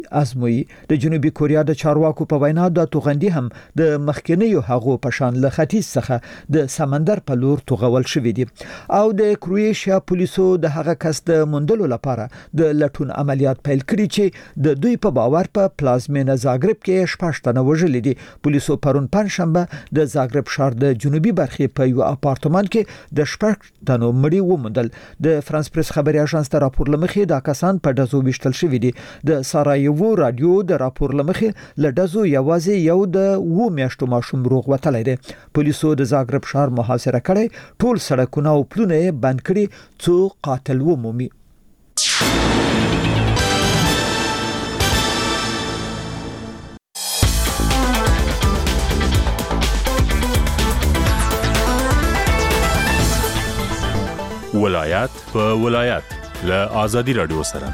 ازموي. د جنوبي کوریا د چارواکو په وینا د توغندي هم د مخکنیو هغو پشان له ختیځ څخه د سمندر په لور توغول شوې دي او د کرواتیا پولیسو د هغه کس د موندلو لپاره د لټون عملیات پیل کړي چې د دوی په باور په پلازمینه زاګرب کې شپږ وژلي دي. پولیسو پرون پنځشنبه د زاګرب ښار د جنوبي برخې په یو اپارتمان کې د شپږ مړي وموندل. د فرانس پریس خبري اژانس ته راپور لمخې دا کسان په دزو وشتل شوې دي. د سارایوو رادیو د راپور لمخې لډزو یوازې یو د 2 میاشتو ماشوم روغ وتلی دی. پولیسو د زاګرب ښار محاصره کړی، ټول سړکونه او پلونه بند کړي څو قاتل ومومي. ولایت په ولایت له آزادي رادیو سره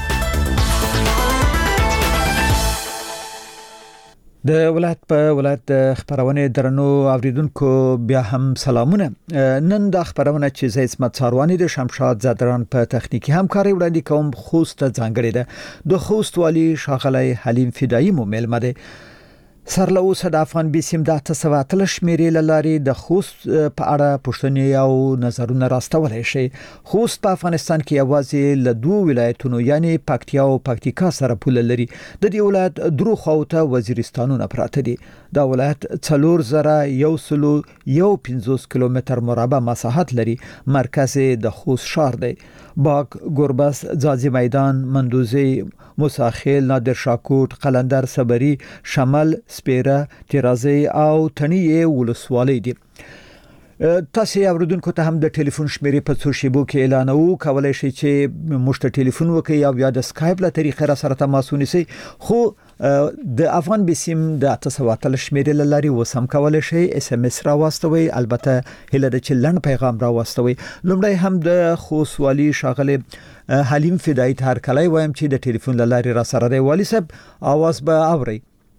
د ولایت په ولایت خبرونه درنو اوریدونکو بیا هم سلامونه. نن د خبرونه چې زه اسمت ساروانی د شمشاد زادران په تخنیکی همکاري وړاندې کوم. خوست ځانګړي ده د خوست والی شاغلی حلیم فدایی مو ملمه ده. سرلوس د افغان بیسیم د 813 شمیرې لاري د خوست په اړه پوښتنې او نظرونه راستولای شي. خوست په افغانستان کې یوازې له 2 ولایتونو یعنی پکتیا او پکتیکا سره پوله لري. د دې ولایت درو خواته وزیرستانونه پراته دي. دا ولایت 4150 کیلومتر مربع مساحت لري. مرکز د خوست ښار دی. باغ، گربس، ځاځي میدان، مندوزی، موساخیل، نادر شاکوټ، قلندر، صبري، شمال، سپیره، تیرازی او تنیه ولسوالۍ دي. تاسو اوریدونکو ته هم د ټلیفون شمیرې په څو شیبو کې اعلانو. کولای شئ چې موږ ته ټلیفون وکړئ او یا د سکایپ له طریقې را سره تماس ونیسئ. خو د افغان بیسیم د 813 شمیرې لاري وسم کولای شئ اس ام اس را واستوي. البته هله د چلن پیغام را واستوي. لومړی هم د خوست والی شاغله حلیم فدایی تر کله وایم چې د ټلیفون لاري را سره دی. والی صاحب आवाज به اوري.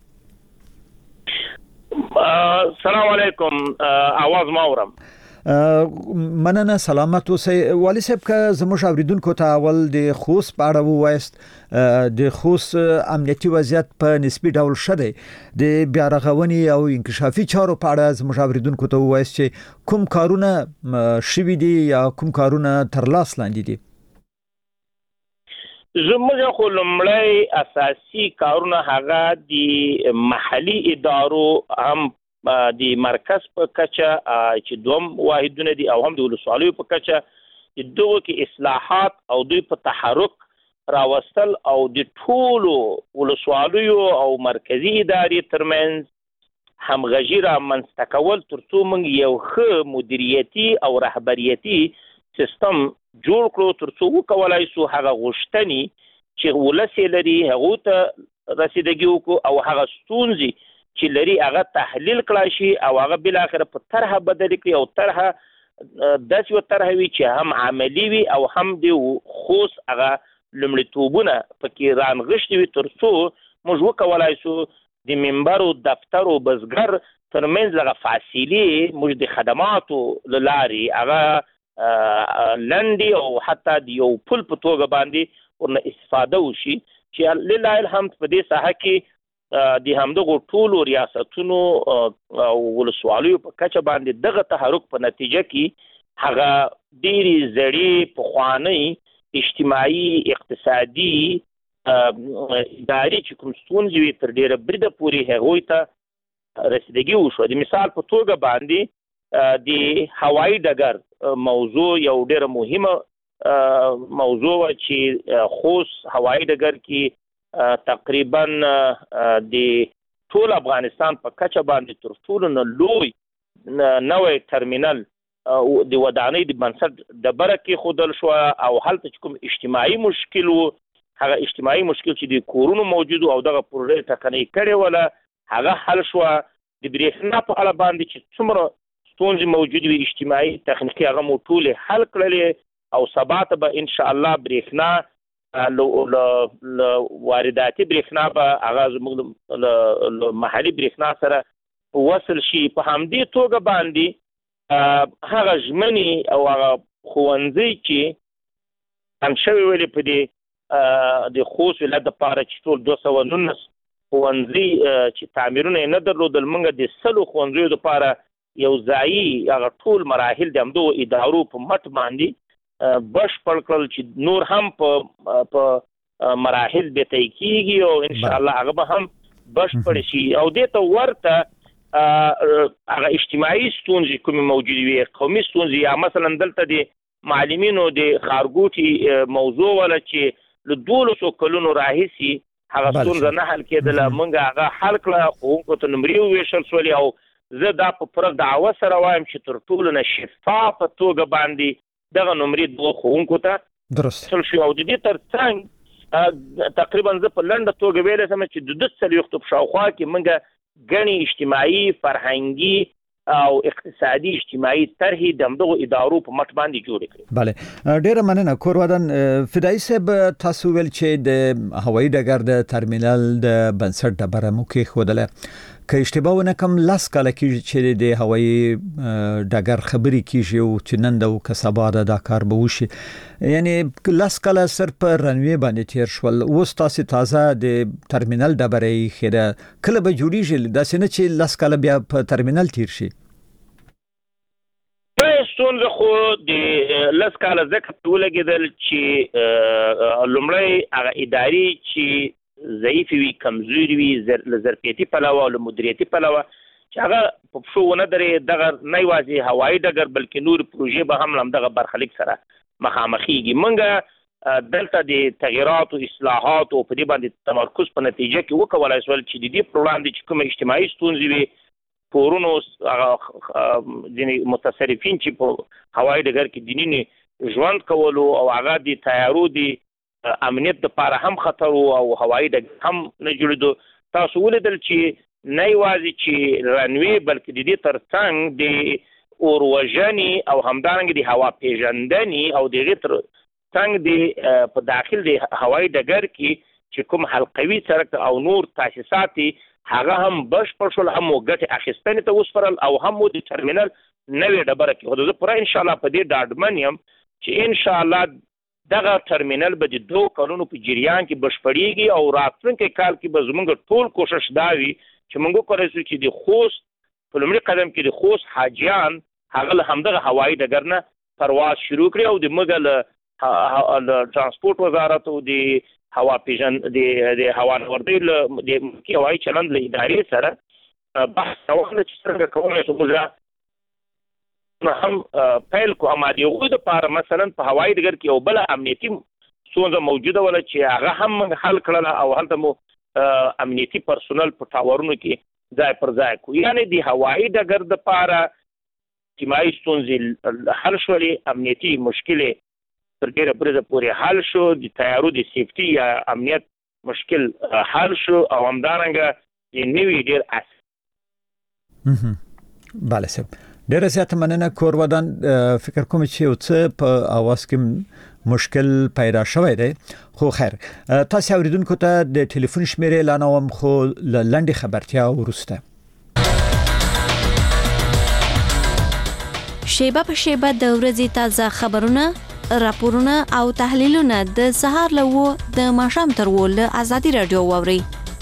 السلام علیکم. आवाज ما اورم. مننه، سلامت اوسئ. والی صاحب که زموږ اوریدونکو ته اول د خوست په اړه ووایست. د خوست امنیتي وضعیت په نسبی ډول شته. د بیا رغونې او انکشافي چارو په اړه زموږ اوریدونکو ته ووایست چې کوم کارونه شوي دي یا کوم کارونه تر لاس لاندې دي. زموږ خو لومړی اساسي کارونه هغه د محلي ادارو هم د مرکز په کچه چې دوم واحدونه دي او هم د ولسوالیو په کچه د دوه کې اصلاحات او دوی په تحرک راوستل او د ټولو ولسوالیو او مرکزی ادارې ترمنځ همغږي رامنځته کول ترڅو موږ یو ښه مدیریتي او رهبریتي سیستم جوړ کړو ترڅو وکولای شو هغه غوښتنې چې ولس لري هغه ته رسیدګي وکړو او هغه ستونزې چې لري هغه تحلیل کړای شي او هغه بل اخر په طرحه بدل کړي او طرحه داسې و طرحه وي چې هم عملی وي او هم د خوست هغه لومړیتوبونه پکې رانغښتي وي ترڅو موږ وکولای شو د منبر او دفتر او بزګر ترمنځ لږه فاصله موږ د خدماتو لارې هغه لنډي او حتی د یو پل په توګه باندې ورنه استفاده وشي چې لله الحمد په دې ساحه کې د همدغو ټولو ریاستونو او ولسوالیو په کچه باندې دغه تحرک په نتیجه کې هغه ډېرې زړې پخوانۍ اجتماعي اقتصادي ادارې چې کوم ستونزې وي تر ډېره بریده پورې هغوی ته رسیدګي وشوه. د مثال په توګه باندې د هوایي ډګر موضوع یو ډېره مهمه موضوع وه چې خوست هوایي ډګر کې تقریبا د ټول افغانستان په کچه باندې تر ټولو نه لوی نوې ترمینل د ودانۍ د بنسټ ډبره کې خودل شو او هلته چې کوم اجتماعي مشکل و هغه اجتماعي مشکل چې د کورونو موجود او دغه پروژې ټکنۍ کړې وله هغه حل شو. د برېښنا په اړه باندې چې څومره ستونزې موجود وي اجتماعي تخنیکي هغه مو ټولې حل کړلې او سبا ته به ان شاء الله برېښنا وارداتي برېښنا به هغه زموږ محلي برېښنا سره وصل شي. په همدې توګه باندې هغه ژمنې او هغه ښوونځي چې هم شوي ولې په دې د خوست ولایت لپاره چې ټول 219 ښوونځي چې تعمیرونه نه درلودل، موږ د 100 ښوونځیو لپاره یو ځایي هغه ټول مراحل د همدغو ادارو په مټ باندې بشپړ کړل چې نور هم په مراحل به طی کیږي او ان شاء الله هغه به هم بشپړ شي. او دې ته ورته هغه اجتماعي ستونزې کومې موجودې وي، قومي ستونزې، یا مثلا دلته د معلمینو د ښارګوټي موضوع ولا چې له 12 کلونو راهیسي هغه ستونزه نه حل کېدله، موږ هغه حل کړه. ښوونکو ته نمرې وویشل شولې او زه دا په پوره دعوه سره وایم چې تر ټولو نه شفافه توګه باندې دغه نمرې دغو ښوونکو ته درست شي. او د دې تر څنګ تقریبا زه په لنډه توګه ویلی سم چې د 200 په شاوخوا کې موږ ګڼې اجتماعي، فرهنګي او اقتصادي اجتماعي طرحې د همدغو ادارو په مټ باندې جوړې کړې. بله، ډیره مننه کور ودان. فدایي صاحب، تاسو ویل چې د هوایي ډګر د ترمینل د بنسټ ډبره مو کېښودله. که اشتباه ونه کړم 10 کاله کېږي چې د هوایي ډګر خبرې کېږي او چې نن د که سبا دا کار به وشي، یعنی 10 کاله صرف په رنوي باندې تیر شول. اوس تاسو تازه د ترمینل ډبره یې خېده، کله به جوړیږي؟ داسې نه چې 10 کاله بیا په ترمینل تیر شي. ستونزه خو د 10 کاله ځکه ولګېدل چې لومړی هغه ادارې چې ضعیفې وي، کمزوري وي، له ظرفیتي پلوه او له مدیریتي پلوه، چې هغه په پښو ونه درې، دغه نه یوازې هوایي ډګر بلکې نور پروژې به هم همدغه برخلیک سره مخامخېږي. موږ دلته د تغییراتو، اصلاحاتو په دې باندې تمرکز په نتیجه کې وکولای شول چې د دې پر وړاندې چې کومه اجتماعي ستونزې وي، پورونو ځینې متصرفین چې په هوایي ډګر کې دیني ژوند کولو او هغه د تیارو د امنیت لپاره هم خطر او هوایي ډګر هم نه جوړېدو. تاسو ولیدل چې نه یوازې چې رنوي بلکې د دې تر څنګ د اور وژنې او همدارنګه د هوا پیژندنې او د هغې تر څنګ د په داخل د هوایي ډګر کې چې کوم حلقوي سړک او نور تاسیسات هغه هم بشپړ شول، هم ګټې اخیستنې ته وسپارل او هم د ترمینل نوې ډبره کې. زه پوره انشاءالله په دې ډاډمن یم چې انشاءالله دغه ترمینل به د 2 کلونو په جریان کې بشپړېږي او راتلونکي کال کې به زموږ ټول کوشش دا وي چې موږ وکړی شو چې د خوست په لومړي قدم کې د خوست حاجیان هغه له همدغه هوایي ډګر نه پرواز شروع کړي او د موږ له ترانسپورټ وزارت او د هوا د هوا نوردۍ له د ملکي هوایي چلند له ادارې سره بحث روان دی چې څنګه کولی شو موږ هم پیل کو. اما د هغوی دپاره مثلا په هوایي ډګر کې یو بله امنیتي ستونزه موجوده وله چې هغه هم موږ حل کړله او هلته مو امنیتي پرسونل په ټاورونو کې ځای پر ځای کړو. یعنې د هوایي ډګر دپاره اجتماعي ستونزې حل شولې، امنیتي مشکلې تر ډېره بریده پورې حل شو، د تیارو د سیفټي یا امنیت مشکل حل شو او همدارنګه د نوي ډېر بله صاحب، ډیره زیاته مننه کور ودان. فکر کوم چې یو څه په اواز کې مشکل پیدا شوی دی، خو خیر تاسو اوریدونکو ته د ټلیفون شمیرې اعلانوم، خو لنډه خبرتیا وروسته. شیبه په شیبه د ورځې تازه خبرونه، راپورونه او تحلیلونه د سهار له د ماښام تر ول ازادي رادیو واوري.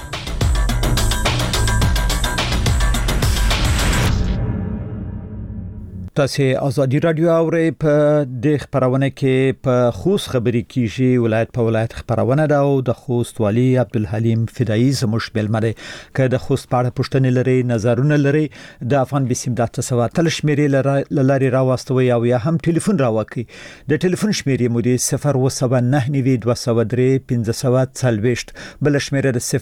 تاسو ازادي رادیو اورئ. په د خبرونه کې په خوست خبرې کیږي، ولایت په ولایت خبرونه ده او د خوست والی عبدالحلیم فدایي زموږ بلمره که د خوست په اړه پوښتنې لري، نظرونه لري، د افغان بسم د 9 شمیرې لاري راوستوي او یا هم ټلیفون راوکي. د ټلیفون شمیرې مو د 07992031540 بل شمیره د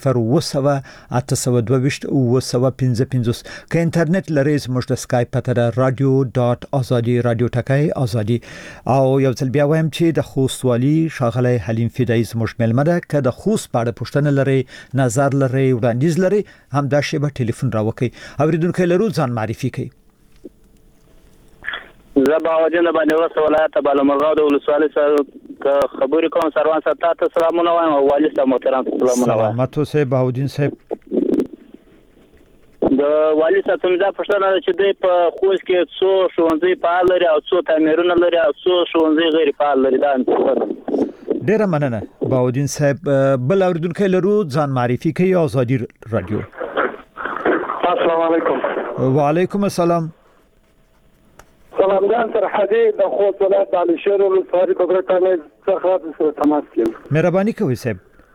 01822 که انټرنیټ لري زموږ د اسکایپ پته ده radio.azadi رادیو ټکای ازادي. او یو ځل بیا وایم چې د خوست والی ښاغلی حلیم فدایي زموږ مېلمه ده. که د خوست په اړه پوښتنه لري، نظر لري، وړاندیز لري، هم دا شی به ټلیفون راوکي. اوریدونکو لرو ځان معرفي کړئ. زه باوجود باندې وسه ولایت بالامرغه د ولسوالۍ سره خبرې کوم. سروان صاحب ته سلامونه وایم او والي صاحب محترم سلامونه وایم. سلامت اوسئ باودین صاحب. د والي صاحب څخه دا پوښتنه ده چې دوی په خوست کې څو ښوونځي فعال لري او څو تعمیرونه لري او څو ښوونځي غیر فعال لري. دا ډیره مننه. باودین صاحب بل اوریدونکو لرو ځان معرفي کوي آزادي رادیو. السلام علیکم. وعلیکم السلام. سلام جان سرحدي د خوست ولایت علي شیر ولسوالۍ په برټانیې څخه سره تماس کوم. مهرباني کوئ صاحب.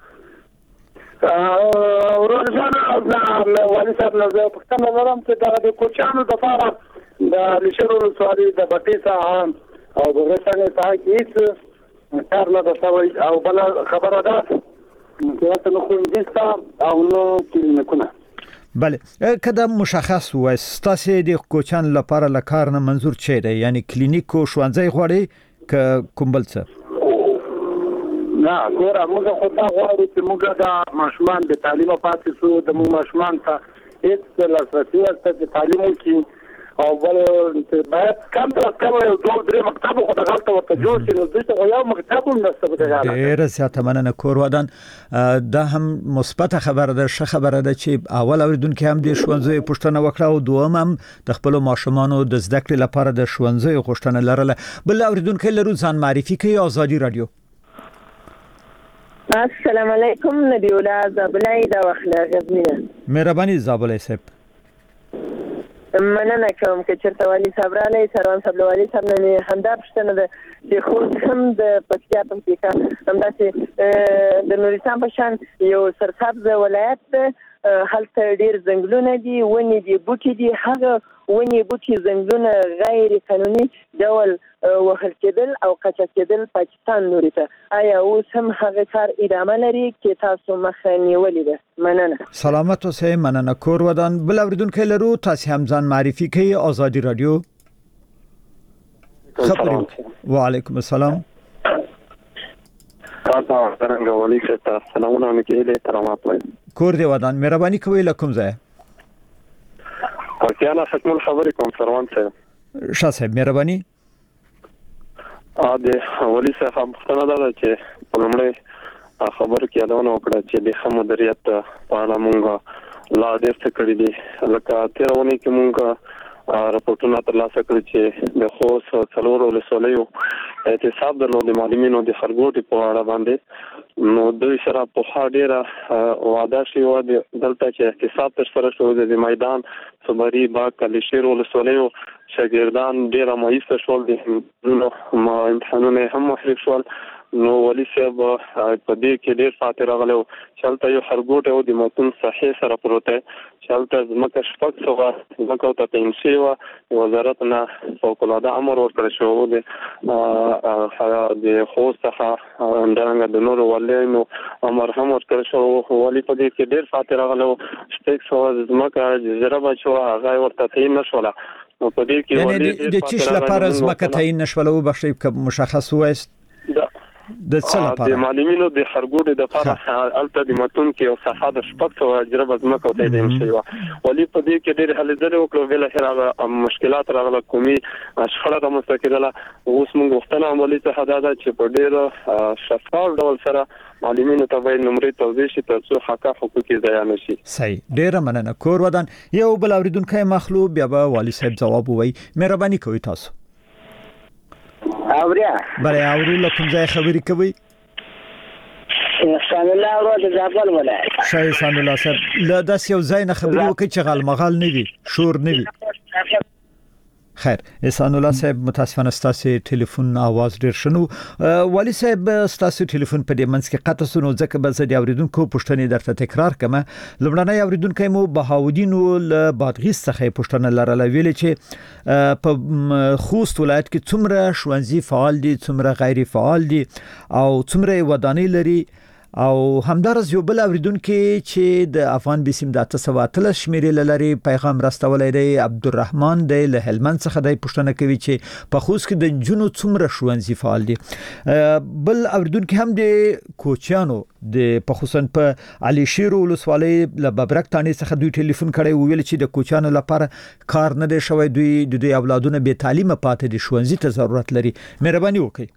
ورځانه د والي صاحب نه زه پوښتنه لرم چې د کوچانو د لپاره د علي شیر ولسوالۍ د بټي ساحه او د برټانیې ساحه کې هیڅ کار نه شوی او بل خبره ده چې نو ښوونځي او نو کلینیکونه. بله کدا مشخص و ستاسو د کوچان لپاره لکار نه منظور چي دی یعنی کلینیک او ښوونځي غواړي ک کوم بل څه؟ نه ګوره موږ خو دا غواړو چې موږ د ماشومان د تعلیم پاتې شو د موږ ماشومان ته هیڅ لاسرسي ورته د تعلیم کې او بل باید کم تر کم یو دوه درې مکتب خو د غلطه ورته جوړ شي نو دغه یو مکتب هم نشته په دغه حالت. ډېر زیاته مننه کور ودان دا هم مثبت خبره ده ښه خبره ده چې اول اوریدونکو هم د ښوونځي پوښتنه وکړه او دوم هم د خپل ماشومانو د زده کړې لپاره د ښوونځي غوښتنه لرله. بل اوریدونکو لرو ځان معرفي کوي آزادي رادیو. السلام علیکم نبی الله زابلای دا وخت غزنینه. مهرباني زابلای صاحب. مننه کوم چې چرته والی صاحب را لې سروان صاحب والی صاحب نه همدا پښتنه ده چې خو هم د پکتیا په کې همدا چې د نورستان په شان یو سرسبز ولایت ده هلته ډیر ځنګلونه دي ونې دي بوټي دي هغه ونې بوټي ځنګلونه غیر قانوني ډول وهل کېدل او قاچاق کېدل پاکستان لوري ته آیا اوس هم هغه کار ادامه لري چې تاسو مخه نیولې ده؟ مننه. سلامت اوسئ. مننه کور ودان. بل اوریدونکو لرو تاسو هم ځان معرفي کوي آزادي رادیو. خبرې. وعلیکم السلام. تاسو څنګه ولي ست سلامونه مکیله ترامات وای. کور دی ودان مهرباني کوي لکم ځای. او کیانا ختم خبرې کوم سروان صاحب. شاه صاحب مهرباني. د ولي صاحب پوښتنه ده چې په لومړی خبرو کې یادونه وکړه چې د مدیریت په اړه مونږ لا ډېر څه کړی دي لکه تیرونه کې مونږ راپورټونه ترلاسه کړي چې د خوست څلورو ولسوالیو اعتصاب درلود د معلمینو د خرګوټي په اړه باندې نو دوی سره په ډېره وعده شوی و دلته چې اعتصاب تر سره شو د میدان صبري باغ علي شیر ولسوالیو شاګردان ډېر مایوسه شول د امتحانونه هم محرک شول نو ولي صاحب په دې کې ډېر فاتح راغلو چلته یو خرګوټ او د متن صحیح سره پروته چلته زمکه شپږ سو زمکه ته تنشي و وزارت نه فوق العاده امر ورکړ شو د خوست څخه اندرنګ د نور ولینو امر هم ورکړ شو ولي په دې کې ډېر فاتح راغلو شپږ سو زمکه جزیره بچو هغه ورته تعین نشوله نو په دې کې ولې د چش لپاره زمکه تعین نشوله وبخښي که مشخص وایست د څه لپاره د معلمینو د خرګوټي د لپاره الته د متون کې او صحه د شپږ سو اجربه زمکه ته دیم شي ولې په دې کې ډېر هلې ځلې وکړو بل هر مشکلات راغله کومي شخړه مستقله اوس موږ وختونه عملي ته حدا چې په ډېر شفاف ډول سره معلمینو ته باید نمرې توضیح شي ترڅو حق حقوقي ضایع نشي. صحیح. ډېر مننه کور ودان. یو بل اوریدونکو مخلوق بیا به والی صاحب جواب وایي. مهرباني کوئ تاسو. اوریا بله اورو لکم ځای خبرې کوي. احسان الله ورو د زابل ولایت. شای احسان الله صاحب له داس یو ځای نه خبرې وکړي چې غالمغال نه وي شور نه وي. خیر احسان الله صاحب متاسفانه ستاسو ټلیفون आवाज ډیر شنو والی صاحب ستاسو ټلیفون په دې منځ کې قطع سونو ځکه به زه د اوریدونکو پوښتنې درته تکرار کوم. لومړنۍ اوریدونکو مو بهاودین له بادغیس څخه پوښتنه لرله ویل چې په خوست ولایت کې څومره ښوونځي فعال دي څومره غیر فعال دي او څومره ودانۍ لري او همدارس یو بل اوریدونکو چې د افغان بیسیم د 813 شمیرې لري پیغام راستولای دی عبدالرحمن دی له هلمند څخه د پښتنه کوي چې په خوست کې د جنو څومره ښوونځي فعال دي. بل اوریدونکو هم د کوچیانو د په خصوصا په علي شیر ولسوالۍ له ببرک تانې څخه دوی ټلیفون کړي ویل چې د کوچیانو لپاره کار نه دی شوی دوی د اولادونو به تعلیم پاتې دي ښوونځي ته ضرورت لري. مهرباني وکړئ.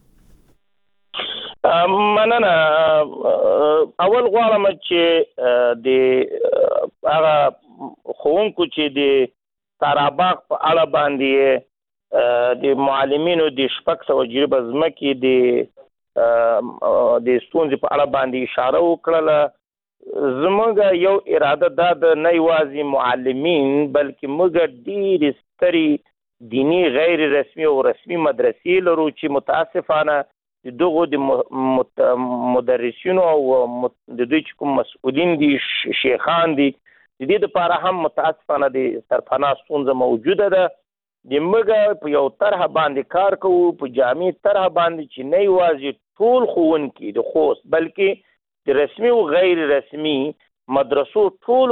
مننه. اول غواړم چې د هغه ښوونکو چې د تاراباغ په اړه باندې د معلمینو د شپږ سوه جریبه ځمکې د د ستونزې په اړه باندې اشاره وکړه. زموږ یو اراده دا د نه یوازې معلمین بلکې موږ ډېرې سترې دیني غیر رسمي او رسمي مدرسې لرو چې متاسفانه دغه د مدرسینو او د دوی چې کوم مسؤلین دي شیخان دي د دې لپاره هم متاسفانه د سرپناه ستونزه موجوده ده. د موږ په یو طرح باندې کار کوو په جامع طرح باندې چې نه یوازې ټول ښوونکي د خوست بلکې د رسمي او غیر رسمي مدرسو ټول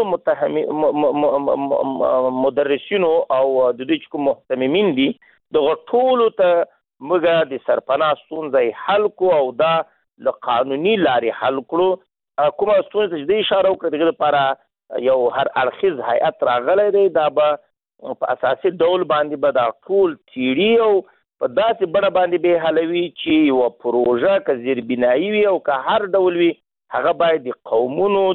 مدرسینو او د دوی چې کوم محتممین دي دغه ټولو ته موږ د سرپناه ستونزه حل کو او دا له قانوني لارې حل کړو. کومه ستونزه چې د اشاره وکړه دغه لپاره یو هر اړخیز هیئت راغلی دی. دا به په اساسي ډول باندې به دا ټول څیړي او په داسې بڼه باندې به حلوي چې یوه پروژه که زیربنایي وي او که هر ډول وي هغه باید د قومونو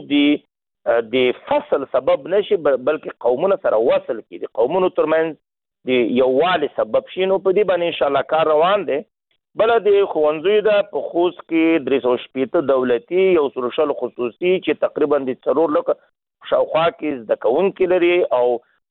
د فصل سبب نشي بلکې قومونه سره وصل کړي، د قومونو ترمنځ د یووالي سبب شي. نو په دې باندې انشاءالله کار روان دی. بله د ښوونځیو ده په خوست کې 360 دولتي 100 خصوصي چې تقریبا د 4 لکه شاوخوا کې زده کوونکي لري او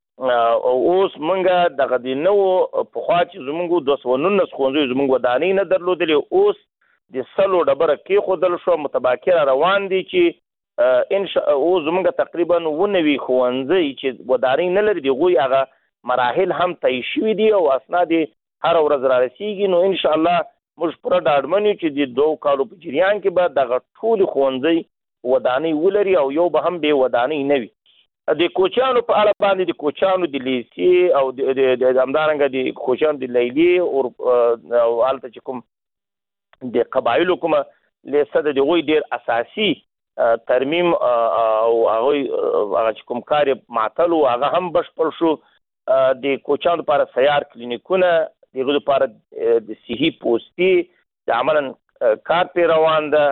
اوس موږ دغه د نوو پخوا چې زموږ 219 ښوونځیو زموږ ودانۍ نه درلودلې اوس د 100 ډبره کېښودل شو متباکره روان دي چې اوس زموږ تقریبا 19 ښوونځي چې ودانۍ نه لري دغوی هغه مراحل هم طی شوي دي او اسناد هر ورځ را رسیږي. نو انشاءالله موږ پوره ډاډمن یو چې د 2 کالو په جریان کې به دغه ټولې ښوونځي ودانۍ ولري او یو به هم بې ودانۍ نه وي. د کوچیانو په اړه باندې د کوچیانو د لیسې او د همدارنګه د کوچیانو د لیلیې او هلته چې کوم د قبایلو کومه لیسه ده د هغوی ډېر اساسي ترمیم او هغوی هغه چې کوم کار یې معطل و هغه هم بشپړ شو. د کوچیانو لپاره سیار کلینیکونه د هغوی لپاره د صحي پوستي د عملا کار پرې روان ده.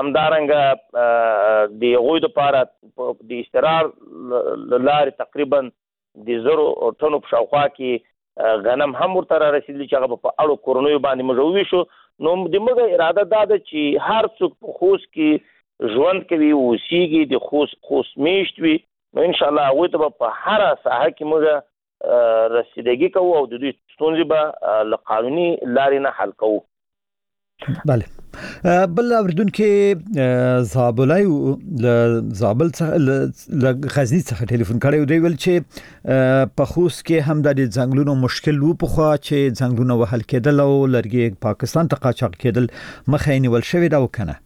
همدارنګه د هغوی لپاره د استقرار له لارې تقریبا د 1000 ټنو په شاوخوا کې غنم هم ورته را رسېدلي چې هغه په اړو کورنیو باندې موږ وویشو. نو د موږ اراده دا ده چې هر څوک په خوست کې ژوند کوي اوسیږي د خوست میشت وي نو انشاءالله هغوی ته به په هره ساحه کې موږ رسیدګي کوو او د دوی ستونزې به له قانوني لارې نه حل کوو. بله بل اوریدونکو زابلای زابل څخه غزنی څخه ټلیفون کړی دی ویل چې په خوست کې هم د ځنګلونو مشکل وو په خوا چې ځنګلونه وهل کېدل او لرګي پاکستان ته قاچاق کېدل مخه نیول شوې ده وکنه.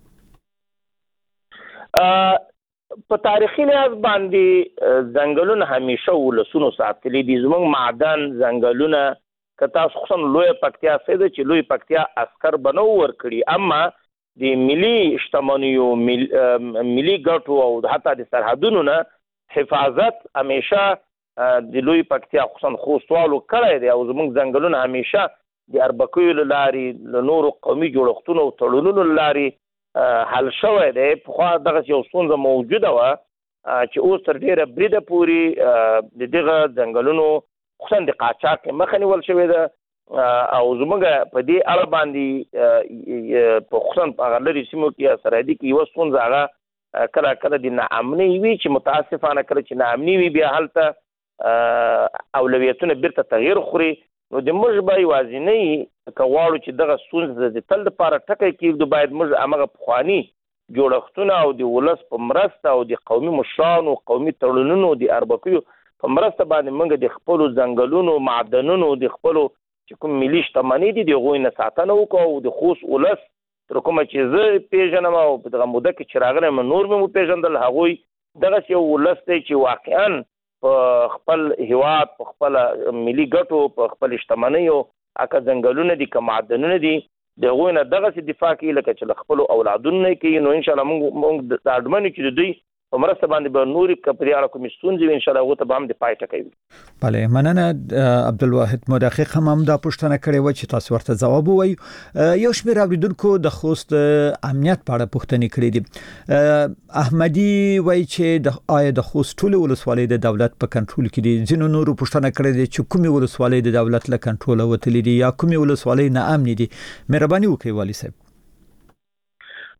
په تاریخي لحاظ باندې ځنګلونه همیشه ولسونو ساتلي دي. زموږ معدن ځنګلونه که تاسو خصوصا لویه پکتیا سیده چې لوی پکتیا اسکر به نه ورکړي اما د ملي شتمنیو ملي ګټو او حتی د سرحدونو نه حفاظت همیشه د لوی پکتیا خصوصا خوستوالو کړی دی او زموږ ځنګلونه همیشه د اربکیو له لارې له نورو قومي جوړښتونو او تړونونو له لارې حل شوی دی. پخوا دغسې یو ستونزه موجوده وه چې اوس تر ډېره بریده پورې د دغه ځنګلونو خصوصا د قاچاق مخه نیول شوې ده او زموږ په دې اړه باندې په خصوصا په هغه لرې سیمو کې یا سرحدي کې یوه ستونزه هغه کله کله د ناامنۍ وي چې متاسفانه کله چې ناامني وي بیا هلته اولویتونه بیرته تغییر خوري. نو د موږ به یوازینۍ که غواړو چې دغه ستونزه د تل دپاره ټکی کېږدو باید موږ همغه پخواني جوړښتونه او د ولس په مرسته او د قومي مشرانو قومي تړونونو د اربکیو په مرسته باندې موږ د خپلو ځنګلونو معدنونو د خپلو چې کوم ملي شتمنۍ دي د هغوی نه ساتنه وکړو او د خوست ولس تر کومه چې زه پیژنم او په دغه موده کې چې راغلی یم نور مې وپېژندل هغوی دغسې یو ولس دی چې واقعا په خپل هیواد په خپله ملي ګټو په خپل شتمنیو اکه ځنګلونه دي که معدنونه دي د هغوی نه دغسې دفاع کوي لکه چې له خپلو اولادونو نه کوي. نو انشاءالله موږ ډاډمن یو چې د دوی په مرسته باندې به نورې که په دې اړه کومې ستونزې وي انشاءالله هغو ته به هم د پای ټکی وي. بله مننه عبدالواحد مدقق هم دا پوښتنه کړې وه چې تاسو ورته ځواب ووایو. یو شمېر اوریدونکو د خوست امنیت په اړه پوښتنې کړې دي. احمدي وایي چې آیا د خوست ټولې ولسوالۍ د دولت په کنټرول کې دي؟ ځینو نورو پوښتنه کړې ده چې کومې ولسوالۍ د دولت له کنټروله وتلې دي یا کومې ولسوالۍ ناامنې دي؟ مهرباني وکړئ والي صاحب.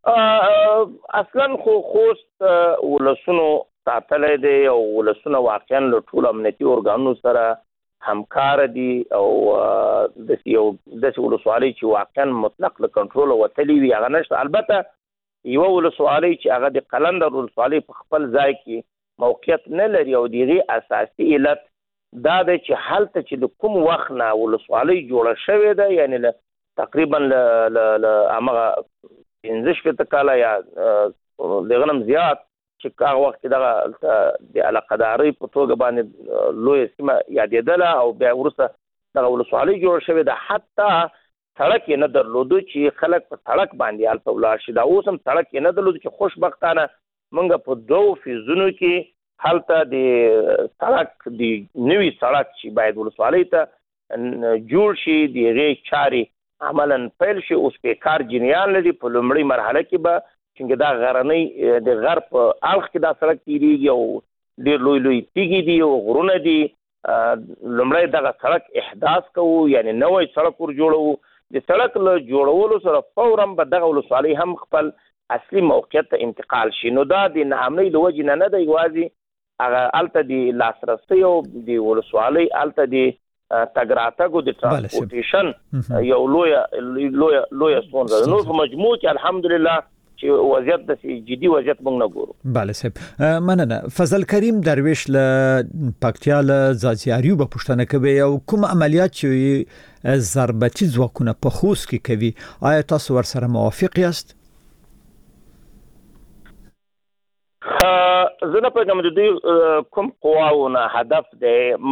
اصلا خو خوست ولسونو ساتلې دی او ولسونه واقعا له ټول امنیتي ارګانونو سره همکار دي او د یو د ولسوالۍ چې واقعا مطلق له کنټرول وتلی وي هغه نشته. البته یو ولسوالۍ چې هغه د قلندر ولسوالۍ په خپل ځای کې موقعیت نه لري او دغه اساسي علت دا د چې حالت چې د کوم وخت نه ولسوالۍ جوړه شوې ده یعنی تقریبا ل امغه 15 کاله یا دغه زیات چې هغه وخت دغه د علاقداري په توګه باندې لوی سیمه یادېدله او بیا ورسته دغه ولسوالۍ جوړ شوې ده. حتی سړک نه درلودو چې خلک په سړک باندې الته ولاړ شي. دا اوس هم سړک نه درلودو چې خوشبختانه موږ په 2 فیزونو کې هلته د سړک د نوي سړک چې باید ولسوالۍ ته جوړ شي دغه چاري عملاً پیل شي. اوس په کار جنیان لري په لومړی مرحله کې به چې دا غرنۍ د غرب اړخ کې دا سړک تیریږي او ډېر لوی تیږي دي او غرونه دي. لومړی دغه سړک احداث کوو یعنی نوې سړک ور جوړو. د سړک له جوړولو سره فوراً به دغه ولسوالۍ هم خپل اصلي موقعیت ته انتقال شي. نو دا د ناامنۍ له وجې نه ده یوازې هغه الته د لاسرسي او د ولسوالۍ الته د تګ راتګ او د ترانسپورټیشن یو لویه ستونزه ده. نو په مجموع کې الحمدلله چې وضعیت د جدي وضعیت موږ نه ګورو. بله صاحب مننه. فضل کریم درویش له پکتیا له زازیاریو به پوښتنه کوي او کوم عملیات چې ضربتي ځواکونه په خوست کې کوي آیا تاسو ورسره موافق یاست؟ زه نه پوهېږم د دوی کوم قواونه هدف دی.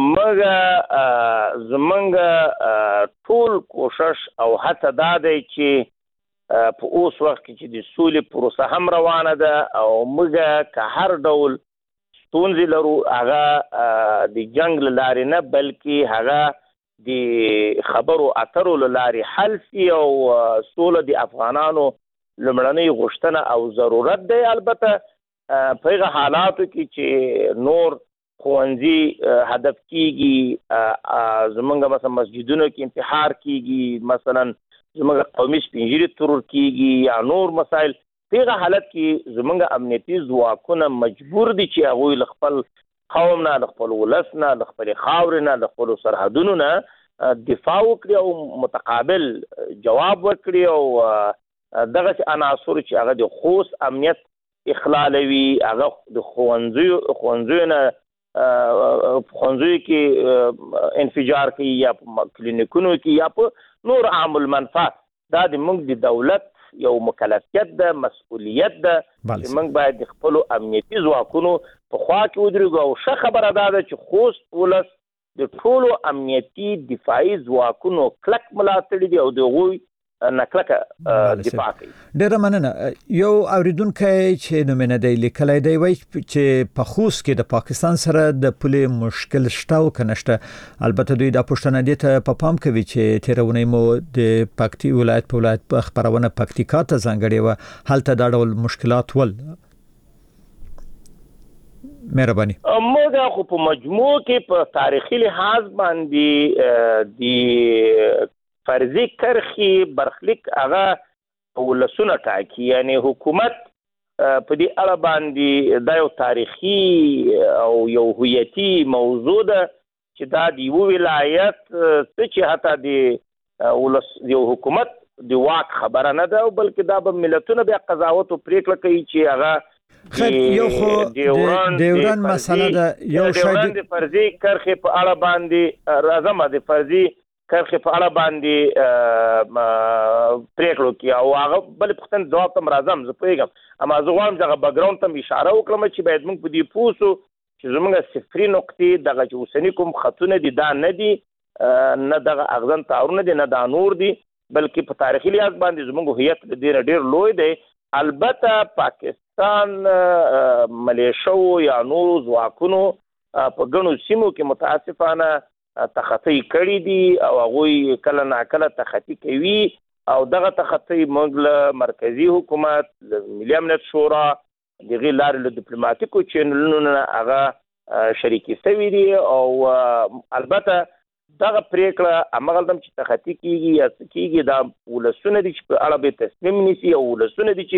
زمونږ ټول کوشش او هڅه دا دی چې په اوس وخت کې چې د سولې پروسه هم روانه ده او موږ که هر ډول ستونزې لرو هغه د جنگ له لارې نه بلکې هغه د خبرو اترو له لارې حل شي او سوله د افغانانو لومړنۍ غوښتنه او ضرورت دی. البته په هغه حالاتو کې چې نور ښوونځي هدف کیږي زمونږ مثلا مسجدونو کې انتحار کیږي مثلا زمونږ قومي سپینږیري ترور کیږي یا نور مسایل په هغه حالت کې زمونږ امنیتي ځواکونه مجبور دي چې هغوی له خپل قوم نه له خپل ولس نه له خپل خاورې نه له خپل سرحدونو نه دفاع وکړي او متقابل جواب ورکړي او دغه عناصر چې هغه د خوست امنیت اخلالوي هغه د ښوونځیو نه ښوونځیو کې انفجار کوي یا په کلینیکونو کې یا په نور عام المنفعه. دا د موږ د دولت یو مکلفیت ده مسؤلیت ده چې موږ باید د خپل امنیتي ځواکونو په خوا کې ودرېږو او ښه خبره دا ده چې خوست ولس د ټولو امنیتي دفاعي ځواکونو کلک ملاتړي دي او د هغوی نکلکه دفاع کوي. ډیره مننه. یو اوریدونکو چې نومینه دی لیکلای دی وایي چې په خوست کې د پاکستان سره د پولې مشکل شته او کنهشته. البته دوی دا پوښتنه دي ته په پام کوي چې تیرونه مو د پکتی ولایت په ولایت په خبرونه پکتیکا ته ځانګړي و هلته دا ډول مشکلات ول. مهرباني. موږ خو په مجموع کې په تاریخي لحاظ باندې د فرضي کرخي برخلیک هغه ولسونه ټاکي یعنی حکومت په دې اړه باندې دا یو تاریخي او یو هویتي موضوع ده چې دا د یو ولایت چې حتی د ولس یو حکومت د واک خبره نه ده بلکې دا به ملتونه بیا قضاوت او پریکړه کوي چې هغه یو خو ډیورن مسله ده یو شاید د فرضي کرخي په اړه باندې راځم د فرضي کرخي په اړه باندې پریکړه کوي او هغه بل پښتنه جواب تم راځم زه پوهیږم اما زه غواړم چې بیکګراوند ته اشاره وکړم چې باید موږ په دې پوسو چې زموږ صفري نقطې دغه چې اوسنی کوم خطونه دي دا نه دي نه دغه اغزن تارونه دي نه دا نور دي بلکې په تاریخي لحاظ باندې زموږ هویت ډیر لوی دی. البته پاکستان ملیشو یا نور ځواکونو په ګڼو سیمو کې متاسفانه تخطی کړی دي او هغوی کله ناکله تخطی کوي او دغه تخطی موږ له مرکزی حکومت له ملي امنیت شورا دغه لارې له ډیپلوماټیکو چینلونو نه هغه شریکي شوي دي او البته دغه پریکړه همغلته چې تخطی کیږي یا کیږي دا ولسونه دي چې په اړه به تصمیم نیسي او ولسونه دي چې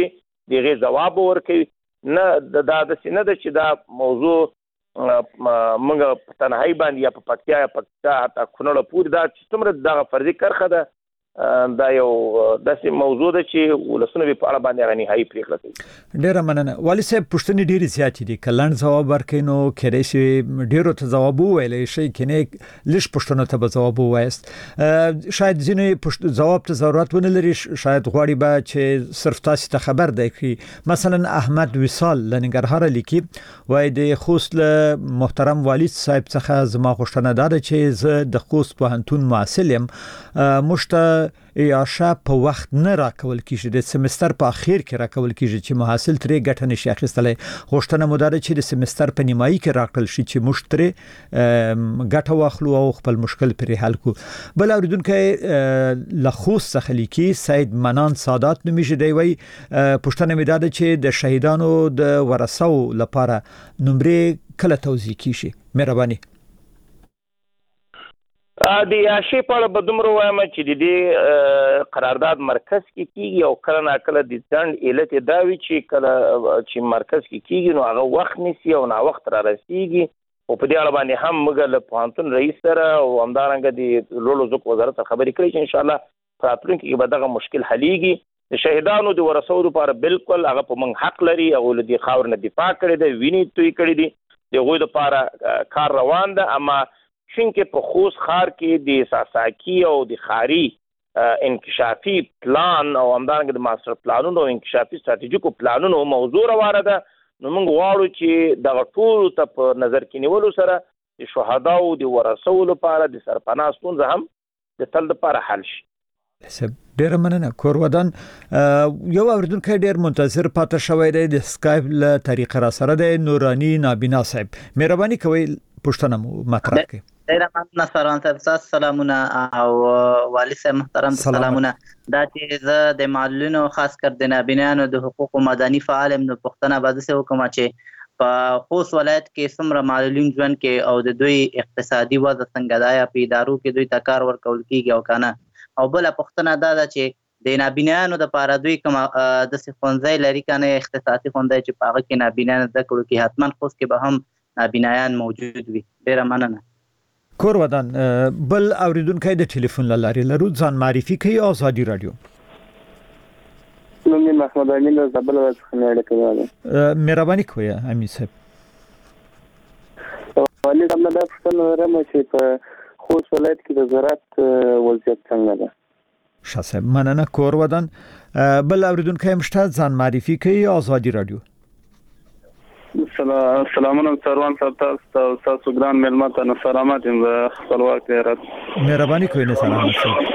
دغه جواب ورکوي. نه دا د سینه د چې دا موضوع موږ په تنهایی باندې یا په پکتیا حتی کونړ پورې دا چې څومره دغه فرضي کرخه ده دا یو داسې موضوع ده چې ولسونه په اړه باندې غني پریکړه کوي. ډیره مننه والي صاحب. پښتني ډیره زیات دي کلن جواب ورکینو کړي شي ډیرو ته جواب ویلې شي کنه لږ پښتنو ته جواب وایست شاید ځینې جواب ته ضرورت ونه لري شاید غواړي به چې صرف تاسو ته خبر درکړي. مثلا احمد وصال لنګرهار لیکي وای د خوست محترم والي صاحب څخه زما غوښتنه ده چې زه د خوست پوهنتون محصل یم مشته یا شپ په وخت نه راکول کیږي د سمستر په اخر کې راکول کیږي چې محصل ترې ګټه نشي اخیستلای. غوښتنه مو ده چې د سمستر په نیمایي کې راکړل شي چې مشتري ګټه واخلو او خپل مشکل پرې حل کو. بل اوریدونکو لخوص څخه لیکي سید منان سادات نومیږي دی وای پښتنه مې ده چې د شهیدانو د ورثو لپاره نمبرې کله توزیع کیږي. مهرباني. د یاشي په اړه به دومره وایم چې د دې قرارداد مرکز کې کیږي او کله نا کله د ځند علت دا وي چې کله چې مرکز کې کیږي نو هغه وخت نسی او نا وخت را رسیږي او په دې اړه باندې هم موږ له پوهنتون رئیس سره او همدارنګه د لولو زوک وزارت خبرې کړې چې ان شاء الله په راتلونکي کې به دغه مشکل حلیږي. د شهیدانو د ورثو لپاره بالکل هغه په موږ حق لري او د خاور نه دفاع کړی دی ویني توی کړی دی د غوی لپاره کار روان ده. اما چونکه په خوست ښار کې د ساساکی او د خاري انکشافي پلان او همدارنګه د ماستر پلانونو او انکشافي ستراتیژیکو پلانونو موضوع روانه ده نو موږ غواړو چې دغه ټول ته په نظر کې نیولو سره د شهداو د ورثو لپاره د سرپناه ستونزه هم د تل لپاره حل شي. ډیر مننه. کور ودان یو اوریدونکو ډیر منتظر پاتې شوی دی د سکایپ له طریقې را سره د نورانی نابینا صاحب. مهرباني کوئ پښتنه مو مطرح کړئ. ډیر مننه سروان صاحب سلامونه او والي صاحب محترم سلامونه. دا چې زه د معلولینو خاص کر د نابینانو د حقوقو مدني فعالم نو پښتنه باندې څه حکم چې په خوست ولایت کې څومره معلولین ژوند کې او د دوی اقتصادي وضع څنګه ده یا په ادارو کې دوی ته کار ورکول کیږي او کنه. او بل پښتنه دا چې د نابینانو د پاره دوی کوم د ښوونځي لري کنه اختصاصي ښوونځي چې په هغه کې نابینان د کړو کې حتمان خوست کې به هم نابینایان موجود وي. ډیر مننه. کور ودان بل اوریدونکو د ټلیفون لارې لرو ځان معرفي کوي آزادي رادیو. نوم محمد امین از زابل څخه اړیکه مهرباني کوئ امین صاحب. والي صاحب دا پوښتنه لرم چې په خوست ولایت کې د زراعت وضعیت څنګه ده؟ شاسه مننه. کور ودان بل اوریدونکو مشته ځان معرفي کوي آزادي رادیو. سلامونه سروان صاحب تاسو ګران ملمت نه سلامات یم خپلواک هرات. مهرباني کوئ نه سلامات صاحب.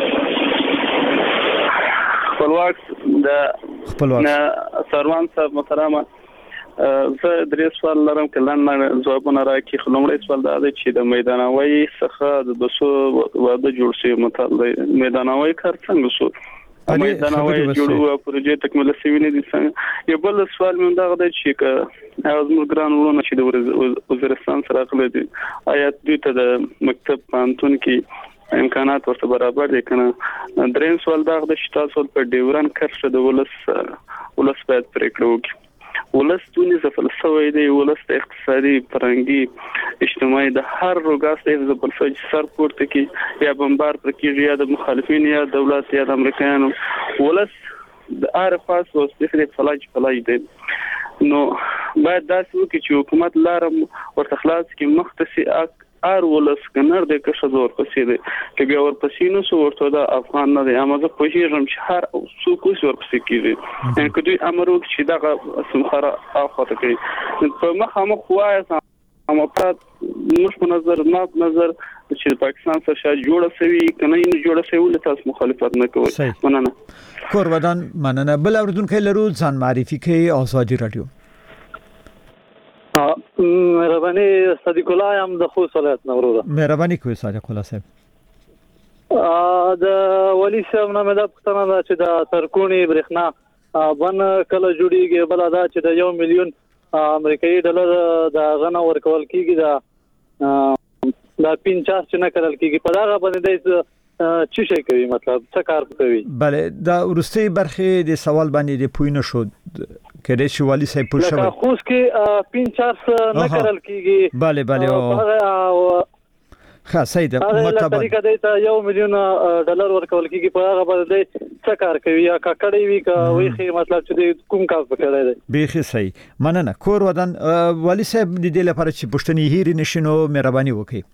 خپلواک نه سروان صاحب محترمه زه درې سوال لرم کلن ځوابونه راکړي. خلومړی سوال دا دی چې د میدانوي څخه د 200 واده جوړ شوی مطلب میدانوي کار څنګه شو میدانوي جوړو پروژې تکمیل شوی نه دي څنګه. یو بل سوال مې دا دی چې زموږ ګران ورونه چې د وزیرستان سره غلي دي آیا دوی ته د مکتب پانتون کې امکانات ورته برابر دي کنه. دریم سوال دا دی چې تاسو په ډیورن کرښه د ولس باید پریکړه وکړي. ولس دونی فلسفه دی ولس اقتصادي فرهنګي اجتماعي د هر روګاس د بلفج سر پورته کی یا بمبار پر کیږي یا د مخالفین یا دولت یا د امریکایانو ولس د ارفاس او استخراج فلاج دی نو باید داسې وکړي چې حکومت لارم ورته خلاص کی مختصي ار ولس کنر د کښه زور پسې دی چې بیا ورپسې نو سو ورته د افغان نه دی امازه په هیڅ چې هر څو کوس ورپسې کیږي ان کدي امر وکړي چې دغه سمخره اخته کوي په مخامخ وایي امپرات موږ په نظر چې پاکستان سره شاید جوړه سوي کنه نه جوړه سوي ولې تاسو مخالفت نه کوئ. مننه. کور ودان مننه. بل اوردونکو لرو ځان معرفي کوي آزادي رادیو. مهرباني صدیق الله یم د خوست ولایت نوروره. مهرباني کوئ صدیق الله صاحب. د والي صاحب نه دا پوښتنه ده چې د سرکونی برېښنا بن کله جوړیږي بل دا چې د 1 میلیون امریکایي ډالر د غنا ورکول کیږي دا 50 چې نه کړل کیږي په دا باندې څه شي کوي مطلب څه کار کوي. بله دا ورستي برخه د سوال باندې د پوینه شو کړي چې والی صاحب پوښتنه لکه خوش کې 5-4 نه کړل کیږي. بله ښه صحیح ده. مطلب طریقه دی ته $1 ملیون ورکول کیږي په هغه باندې څه کار کوي یا کړی وی کا وی مطلب چې کوم کار وکړی دی. به صحیح مننه. کور ودان والی صاحب د دې لپاره چې پښتني هیر نشینو مهرباني وکړي.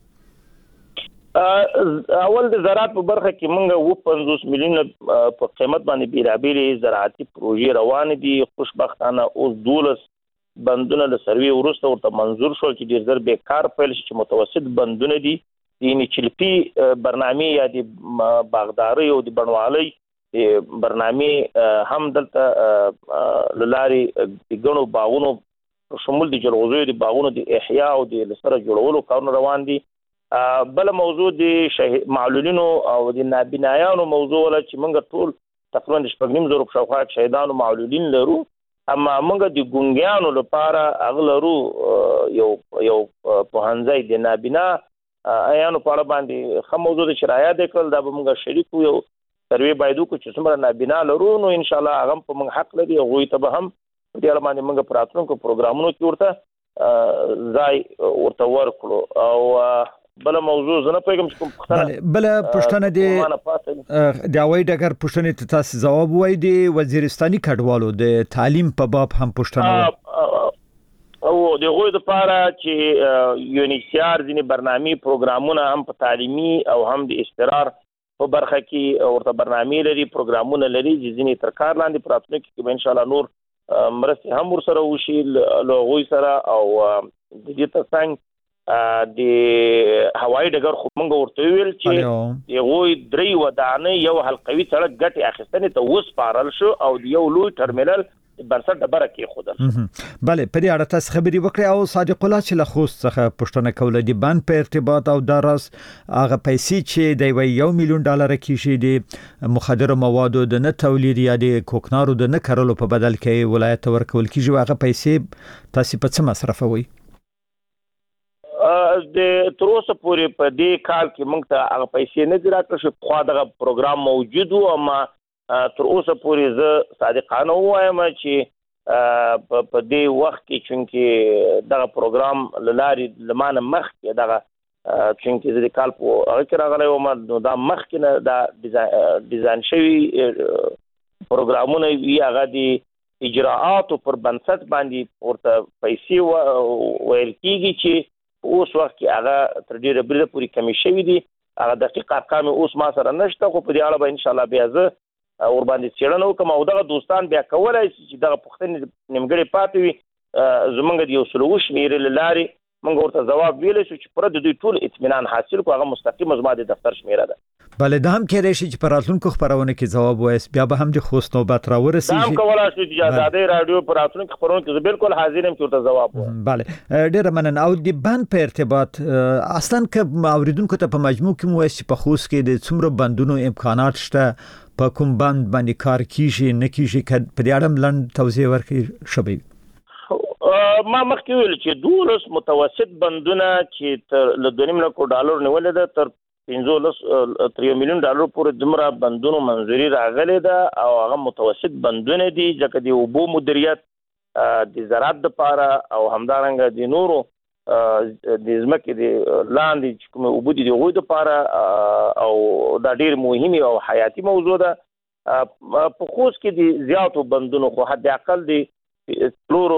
اول د زراعت په برخه کې موږ 50 میلیون په قیمت باندې بیرابېلې زراعتي پروژې روان دي. خوشبختانه اوس 12 بندونه له سروي ورسته ورته منظور شول چې ډیر زر به کار پیل شي. چې متوسط بندونه دي یعنی چلپی برنامه یا د باغداري او د بڼوالۍ برنامه هم دلته لاري د غنو باغونو شمول د جلغوزیو د باغونو د احیا او د لسره جوړولو کارونه روان دي. بل موضوع د معلولینو او د نابینایانو موضوع ولا چې موږ ټول تقریبا 8.5 شاوخوا شهیدانو معلولین لرو. اما موږ د ګونګیانو لپاره اغلرو یو پوهنځي د نابینا ایانو په اړه باندې خه موضوع د شرایط د کول دا به موږ شریکو یو سروي بایدو کو چې څومره نابینا لرو نو ان شاء الله هغه په موږ حق لري غوي ته به هم د اړه باندې موږ پراتونکو پروګرامونو کې ورته ځای ورته ورکړو. او بل موضوع زنه پیغام کوم بل پښتنه د اوای ډګر پښتنه ته تاسو جواب وای دی وزیرستاني کډوالو د تعلیم په باب هم پښتنه او د غوې د پاره چې یونیسیار ځینی برنامه پروګرامونه هم په تعلیمي او هم د استقرار په برخه کې ورته برنامه لري پروګرامونه لري ځینی تر کار لاندې پراتونه کې ان شاء الله نور مرسته هم ورسره وشي له غوې سره او د دې ترڅنګ د هوایي ډګر خو موږ ورته ویل چې یو درې ودانه یو حلقوي سړک ګټي اخیستنې ته وس پارل شو او یو لوی ټرمینل بنسټ ډبره کې خودل. بله په دې اړه تاسو خبري وکړئ او صادق الله چې له خوست څخه پښتنه کوله دي بند په ارتباط او دراس هغه پیسې چې د $1 ملیون کې شي د مخدر موادو د نه تولید یا د کوکنارو د نه کارولو په بدل کې ولایت ورکول کیږي. هغه پیسې تاسو په څه مصرفوي؟ د تروسه پورې په دې کال کې موږ ته هغه پیسې نه دي راکړل شو. خو دا پروګرام موجود و اما تروسه پورې زه صادقانه وایم چې په دې وخت کې چې دا پروګرام لاري لمانه مخ کې دا چې د کال په هغه کې راغلی و ما دا مخ کې نه دا ډیزاین شوی پروګرامونه وی هغه دي اجراءات پر بنسټ باندې ورته پیسې ویل کیږي چې اوس وخت کې هغه تر ډیره بریده پوری کمی شوی دي. هغه دقیق ارقام اوس ما سره نشته خو په دې اړه به ان شاء الله بیا زه ور باندې څېړنه وکم او دغه دوستان بیا کولای شي چې دغه پوښتنې نیمګړې پاتې وي زمونږ د یو سلوش شمیرې لاري موږ ورته ځواب ویل شو چې پر د دوی ټول اطمینان حاصل کو هغه مستقیم زما د دفتر شمیره ده. بله دا هم کېدای شي چې پر راتلونکو خبرونه کې ځواب وایي بیا به هم د خوست نوبت راورسیږي. دا هم کولای شي چې آزادۍ رادیو پر راتلونکو خبرونه کې بالکل حاضر یم چې ورته ځواب وایم. بله ډېر مننه. او د بند په ارتباط اصلا که اوریدونکو ته په مجموع کې وایي چې په خوست کې د څومره بندونو امکانات شته په کوم بند باندې کار کیږي نه کیږي که په دې اړه لنډ توضیح ورکړئ شوی. ما مخکې ویل چې 12 متوسط بندونه چې تر $2.5 لک نیولې ده تر $1 ملیون پورې دمره بندونو منځوري راغلي ده او هغه متوسط بندونه دي ځکه د اوبو مدیریت د زراعت لپاره او همدارنګه د نورو د ځمکې د لاندې چې کوم اوبو دي د غوي لپاره او دا ډیر مهمه او حیاتي موضوع ده. په خوست کې د زیاتو بندونو خو حد اقل دي پلورو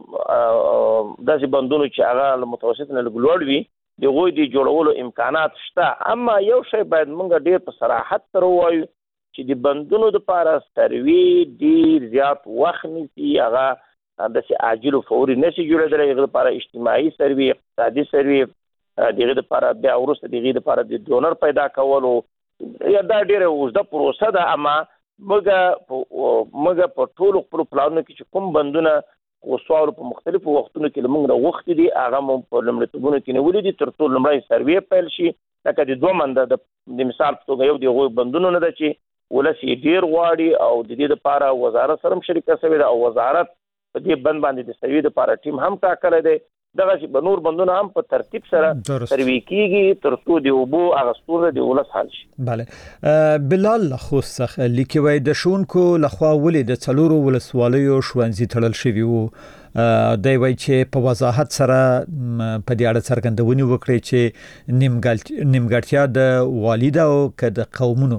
داسې بندونو چې هغه متوسط نه لګلوړ وي د غوي د جوړولو امکانات شته. اما یو شی باید موږ ډیر په صراحت سره وایو چې د بندونو لپاره سروي ډیر زیات وخت نیسي. هغه د عاجل او فوري نشي جوړېدل. هغه لپاره اجتماعي سروي اقتصادي سروي دغه لپاره بیا ورسته دغه لپاره د ډونر پیدا کولو یا دا ډیره اوږده پروسه ده. اما موږ په ټولو خپل پلانونو کې چې کوم بندونه وسوال په مختلفو وختونو کې موږ وخت دي هغه مو په لمړیتوبونو کې نیولې دي تر ټولو لمړی سروي پیل شي. لکه د دوه منده د مثال په توګه یو د غوي بندونو نه ده چې ولسی ډیر غواړي او د دې لپاره وزارت سره شریکه شوی ده او وزارت په دې بند باندې د سروي لپاره ټیم هم ټاکل دی. دغه چې بنور بندونه هم په ترتیب سره تروي کیږي ترڅو د اوبو اغستور د ولس حل شي. بله بلال خوسخ لیکوي د شونکو لخوا ولې د څلورو ولسوالیو شوانزي تړل شوی وو دی وای چې په وضاحت سره په دې اړه څرګندونې وکړي چې نیمګړتیا د والد او د قومونو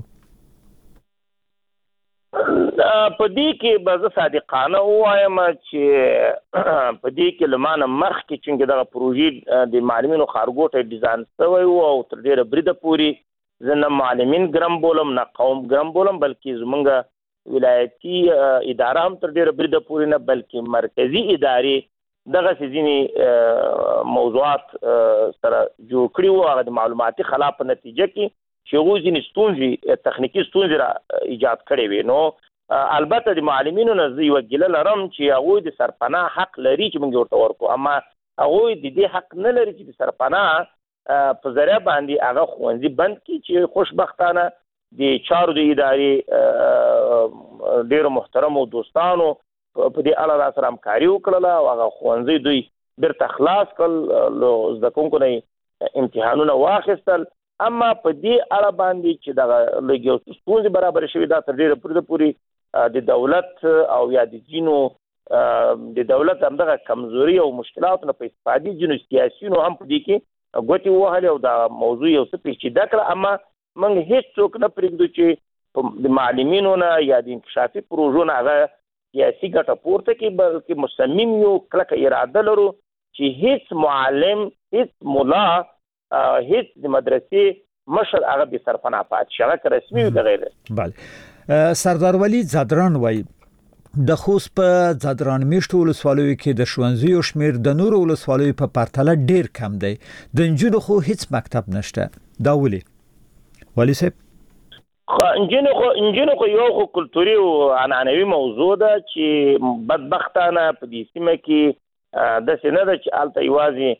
په دې کې به صادقانه وایم چې په دې کې لمانه مخ کې چې دغه پروژې د معلمینو خارګوټه ډیزاین شوی او تر ډیره بریده پوری زنه معلمین ګرام بولم نه قوم ګرام بولم بلکې زمونږ ولایتي اداره هم تر ډیره بریده پوری نه بلکې مرکزی ادارې دغه سيزيني موضوعات سره جوړ کړی او هغه د معلوماتي خلا په نتیجه کې چې غوځي نستونځي تخنیکی ستونزې را ایجاد کړي وي. نو البته د معلمینو نه یو ګیله لرم چې هغه د سرپناه حق لري چې موږ ورته ورکو اما هغه د دې حق نه لري چې د سرپناه په ذریعہ باندې هغه خوندې بند کی چې خوشبختانه د چارو د ادارې ډیر محترم او دوستانو په دې اړه را سره همکاري وکړه او هغه خوندې دوی بیرته خلاص کړل زکونکو نه امتحانونه واخیستل. اما په دې اړه باندې چې دا لګیو ستونزې برابر شوي دا تر ډیره پوری د دولت او یا د جنو د دولت همدغه کمزوري او مشکلات نه په استفادې جنو سیاسيونو هم په دې کې غوټي وهله او دا موضوع یو څه پیچیده کړ. اما موږ هیڅ څوک نه پرېږدو چې د معلمینو نه یا د انکشافي پروژو نه هغه سیاسي ګټه پورته کړي بلکې مصمم یو کلکه اراده لرو چې هیڅ معلم هیڅ مولا هیڅ د مدرسې مشر هغه به سرپناه پات شغه رسمي وي غیر. بله سردار ولی زادران وای د خوست په زادران میشتو ولسوالیو کې د شوانزیو شمیر د نورو ولسوالیو په پرتله ډیر کم دی د انجونو خو هیڅ مکتب نشته دا ولی صاحب انجینو خو یو خو کلتوري او عنعنوي موضوع ده چې بدبختانه په دې سیمه کې د سینه د چې الته یوازې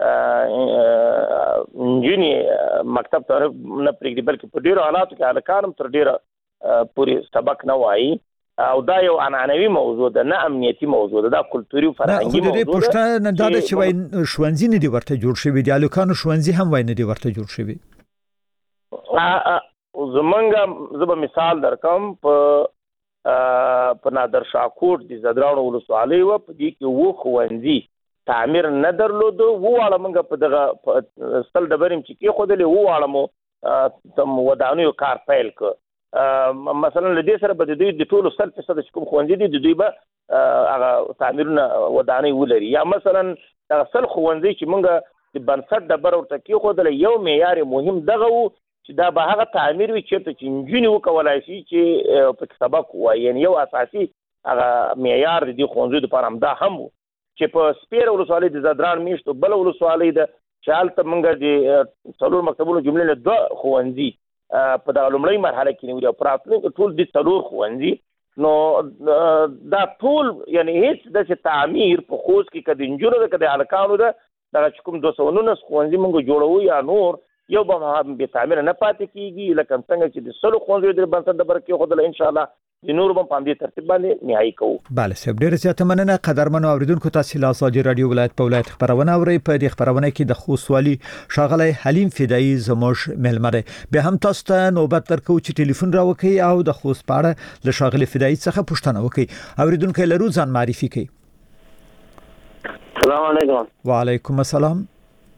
انجینی مکتب ته نه پرېږدي بلکې په ډیرو حالاتو کې هلکان تر ډیره پوری سبق نه وایي او دا یو عنعنوي موضوع ده نه امنیتي موضوع ده دا کلتوري او فرهنګي موضوع ده. پښتنه دا د چې وای شوانزي نه دی ورته جوړ شوی دی هلکانو شوانزي هم وای نه دی ورته جوړ شوی. زمونږ زه به مثال درکم په نادر شاه کوټ د زدرانو ولسوالۍ و په دې کې و ښوونځي تعمیر نه درلودو واړه موږ په دغه سل ډبریم چې کې خودلې واړه مو تم ودانیو کار پیل ک مثلا لدې سره به دوی د ټولو 100% چې کوم خوندې دي دوی به هغه تعمیرونه ودانۍ ولري یا مثلا د سل خوندې چې موږ د بنسټ ډبر ورته کې خودلې یو معیار مهم دغه وو چې دا به هغه تعمیر وي چې چې انجینی وکولای شي چې په سبق وایي یعنی یو اساسي هغه معیار د خوندې لپاره هم دا هم چې په سپیر ولسوالۍ د زادران میشتو بل ولسوالۍ د چالت منګه د څلور مکتبونو جملې له دوه خوندې په د لومړی مرحله کې نیولې او پراتلونکو ټول د څلور خوندې نو دا ټول یعنی هیڅ د تعمیر په خوځ کې کدي انجونو د کدي الکانو د کوم 219 خوندې موږ جوړو یا نور یو به به تعمیر نه پاتې کیږي لکه څنګه چې د سلو خوندې د بنسټ د برکې خدای ان شاء الله د نور په باندې ترتیب باندې نهایی کوو. بله سب ډیر زیاته مننه قدرمنو اوریدونکو تاسو له آزادي رادیو ولایت په ولایت خبرونه اورئ په دې خبرونه کې د خوستوالي شاغلی حلیم فدایی زموږ ملمره به هم تاسو ته نوبت درکو چې ټلیفون راوکي او د خوست پاړه له شاغلی فدایی څخه پوښتنه وکړي. اوریدونکو لرو ځان معرفي کړئ. السلام علیکم. وعلیکم السلام.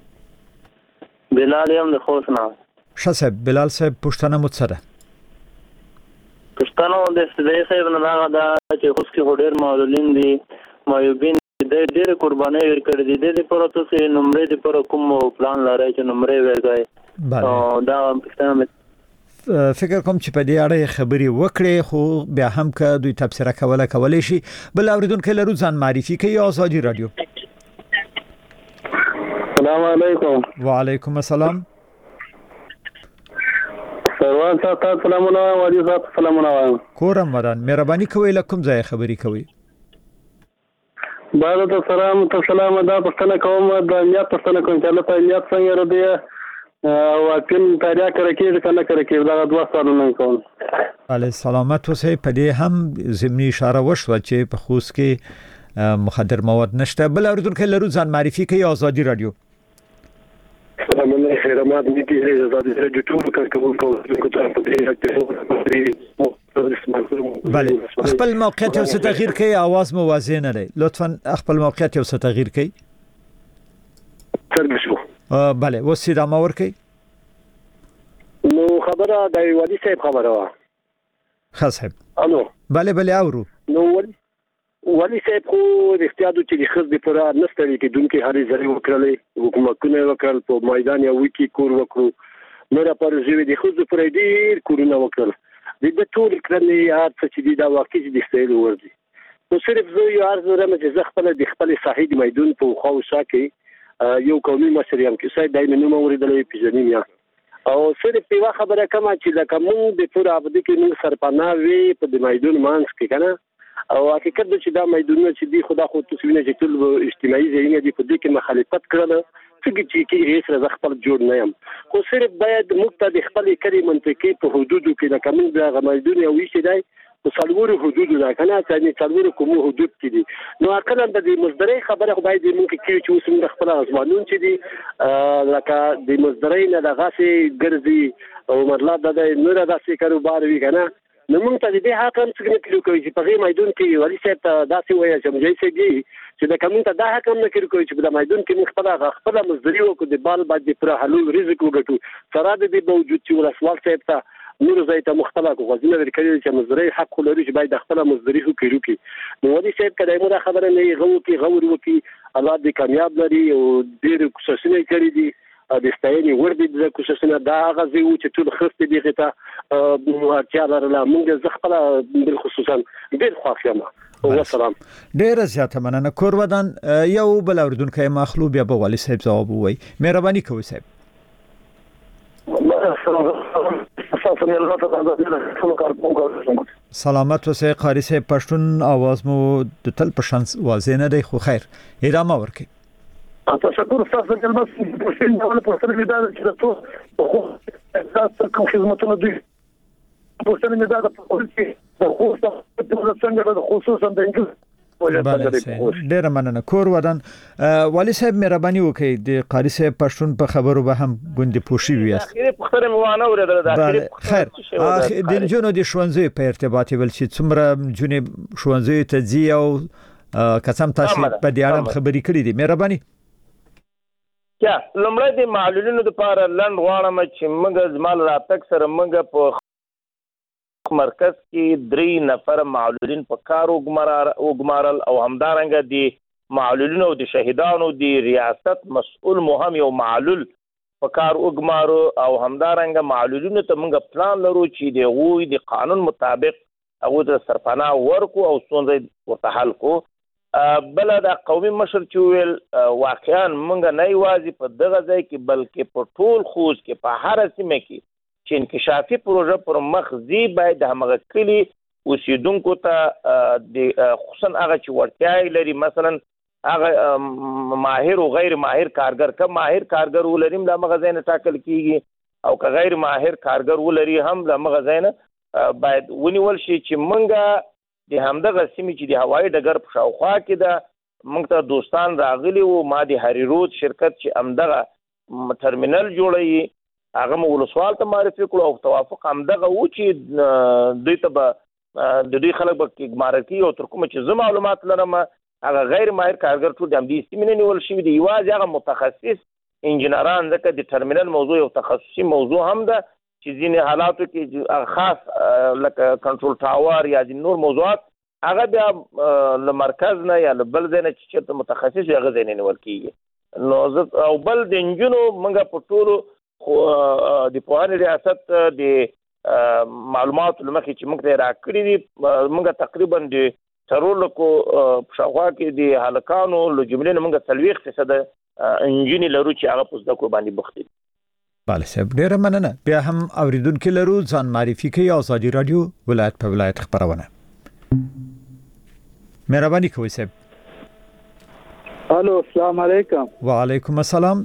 بلال یم د خوست نه. شاسب بلال صاحب پوښتنه مو څه ده؟ پښتنو د استدای صاحب نه دا چې خوست کې ډېر معلولین دي معیوبین د ډېر قرباني ورکړي دي د لپاره تاسو نمبر د پر کوم پلان لرئ چې نمبر ورکړئ؟ بله دا پښتنه فکر کوم چې په دې اړه خبري وکړي خو بیا هم که دوی تبصره کولای شي. بل اوریدونکو لرو ځان معرفي کوي آزادي رادیو. السلام علیکم. وعلیکم السلام. سروان صاحب سلامونه وعلیکم صاحب سلامونه وایم. کورم ودان مهرباني کوئ لکم ځای خبري کوي. بعد السلام تسلام دا پښتنه کوم د نیت پښتنه کوم چې الله تعالی نیت څنګه ردی او اکن تاریخ کرکې کنه کرکې دا دوه سوالونه کوم. علي سلامت اوسئ. په دې هم زمینی اشاره وشو چې په خوست کې مخدر مواد نشته. بل اوریدونکو لرو ځان معرفي کوي آزادي رادیو. سلام علیکم خیرات نیکی آزادی رادیو ټول کارکونکو ته په دې بله خپل موقعیت یو څه تغییر کوي، आवाज مو واضح نه دی، لطفا خپل موقعیت یو څه تغییر کوي. څنګه شو؟ بله و سیدا مور کوي. نو خبره د ولی صاحب خبره وا خاص صاحب. الو بله اورو. نو ولی صاحب خو د اختیارو چې د خزې پر نستړي کې دونکو هرې ځای وکړلې، حکومتونه وکړل، په میدان یو وکی کور وکړو، نو را پر ژوي د خزې پر ډیر کورونه وکړل. د ټول کړنې یاد چې دا واقعي د استایل وردي. نو صرف زه یو عرض لرم چې زه خپل د خپل صحیح میدان په خواوشا کې یو قومي مشر یم چې سید دایمه نوم اوریدلې پیژنیم یا او صرف په خبره کما چې لکه مونږ د پور ابدي کې موږ سرپناه وي په د میدان مانس کې کنه او حقیقت چې دا میدانونه چې دی خدا خو تاسو وینئ چې ټول اجتماعي ځایونه دي په دې کې مخالفت کړل چې هیڅ رضا خپل جوړ نه یم، خو صرف باید موږ ته د خپل کلی منطقې په حدودو کې لکه موږ د میدان یو شي دی په څلورو حدودو دا کنه چې څلورو کومو حدود کې دي. نو اکل د مصدري خبره خو باید موږ کې چې اوس موږ خپل ازمانون چې دي لکه د مصدري نه دغه سي ګرځي او مطلب دا نور داسې کاروبار وی کنه. نو موږ ته دې حق هم څنګه کړو چې په میدان کې ولی صاحب ته داسې وایي چې مجلس کې چې د کوم ته دا حق هم نه کړو چې په میدان کې موږ خپل مصدري وکړو د بال باندې پر حلول رزق وګټو سره د دې موجود چې ولسوال صاحب ته نور ځای ته مختلف غوښتنه ورکړي چې مصدري حق لري چې باید خپل مصدري وکړو کې. نو ولی صاحب کله موږ خبره نه غور وکي الله دې کامیاب لري او ډېر کوششونه کړې دي د استایني ورته د کوششونه دا غزي او چې ټول خسته دي غته چې لرله موږ زغپل بل خصوصا ډېر خوښیم. والسلام. ډېر زیاته مننه. کور ودان یو بل اوریدونکو مخلوب یا به والي صاحب جواب وای. مهرباني کوئ صاحب. سلامت اوسئ قاری صاحب. پښتون आवाज مو د تل پشان واضح نه دی خو خیر ادامه ورکړئ. تشکر تاسو ته مې په شین ډول په سر لیدل چې تاسو خو تاسو کوم خدمتونه دي په سر لیدل په خصوصي خصوصا د انګلیس ډېر مننه. کور ودان والي صاحب مهرباني وکړئ د قاری صاحب پښتون په خبرو به هم ګوندې پوښي وي. اخیری پختره موانه ورته د اخیری خیر د جنونو د شونځي په ارتباط ول چې څومره جنې شونځي ته ځي او قسم تاسو په دې اړه خبرې کړې دي. مهرباني. یا لمړی د معلولینو لپاره لند غواړم چې موږ زمال راتک سره موږ په مرکز کې 3 نفر معلولین په کار وګمارل او همدارنګه د معلولینو او د شهیدانو د ریاست مسؤل مهم یو معلول په کار وګمارو او همدارنګه معلولینو ته موږ پلان لرو چې د غوي د قانون مطابق هغه د سرپناه ورکو او ستونزې ورته حل کو. بل دا قومي مشر چې ویل واقعا موږ نه یوازې په دغه ځای کې بلکې په ټول خوست کې په هر سیمه کې چې انکشافي پروژه پر مخ زی باید همغه کلی اوسیدونکو ته د خصوصا هغه چې ورتیا لري مثلا هغه ماهر او غیر ماهر کارګر که ماهر کارګر ولریم د مغزین ټاکل کیږي او که غیر ماهر کارګر ولري هم د مغزین باید ونیول شي چې منګه د همدغه سیمې چې د هوایي ډګر په شاوخوا کې ده موږ ته دوستان راغلي وو. ما د هری رود شرکت چې همدغه ټرمینل جوړوي هغه مو ولسوال ته معرفي کړو او توافق همدغه و چې دوی ته به د دوی خلک به ګمارکي او تر کومه چې زه معلومات لرم هغه غیر ماهر کارګر ټول د همدې سیمې نه نیول شوي دي. یوازې هغه متخصص انجینران ځکه د ټرمینل موضوع یو تخصصي موضوع هم ده چې ځینې حالاتو کې خاص لکه کنټرول ټاور یا د نور موضوعات هغه بیا له مرکز نه یا له بل ځای نه چې چېرته متخصص وي هغه ځای نه نیول کېږي. نو او بل د نجونو موږ په ټولو د پوهنې ریاست د معلوماتو له مخې چې موږ ته یې راکړي دي موږ تقریبا د څلورو په شاوخوا کې د هلکانو له جملې نه موږ 40% انجینې لرو چې هغه په زده کړو باندې بوخت دي. بله صاحب ډېره مننه. بیا هم اوریدونکو لرو ځان معرفي کوي. آزادي رادیو ولایت په ولایت خبرونه. مهرباني کوئ صاحب. الو السلام علیکم. وعلیکم السلام.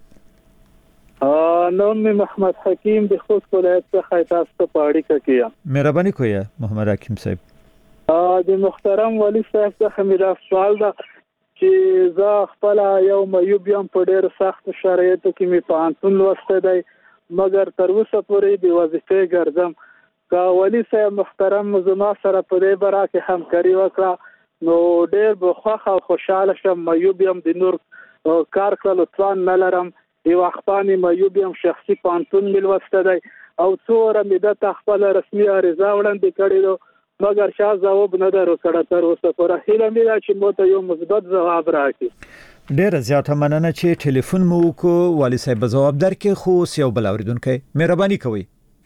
نوم می محمد حکیم د خوست ولایت څخه تاسو ته اړیکه کیه. مهرباني کوئ محمد حکیم صاحب. د محترم والي صاحب څخه مې دا سوال ده چې زه خپل یو معیوب یم په ډېر سخت شرایطو کې مې پوهنتون لوستی دی مګر تر اوسه پورې بې وظیفې ګرځم که والي صاحب محترم زما سره په دې باره کې همکاري وکړه نو ډېر به خوښ او خوشحاله شم. معیوب یم د نور کار کولو توان نه لرم یو خپانې معیوب یم شخصي پوهنتون مې لوستی دی او څو واره مې دلته خپله رسمي عریضه وړاندې کړې ده مګر چا ځواب نه ده راکړی تر اوسه پورې. هیله مې ده چې موږ ته یو مثبت ځواب راکړي. ډیره زیاته مننه چې ټلیفون مو وکړو. والي صاحب ځواب درکې خو اوس یو بل اوریدونکی مهرباني کوئ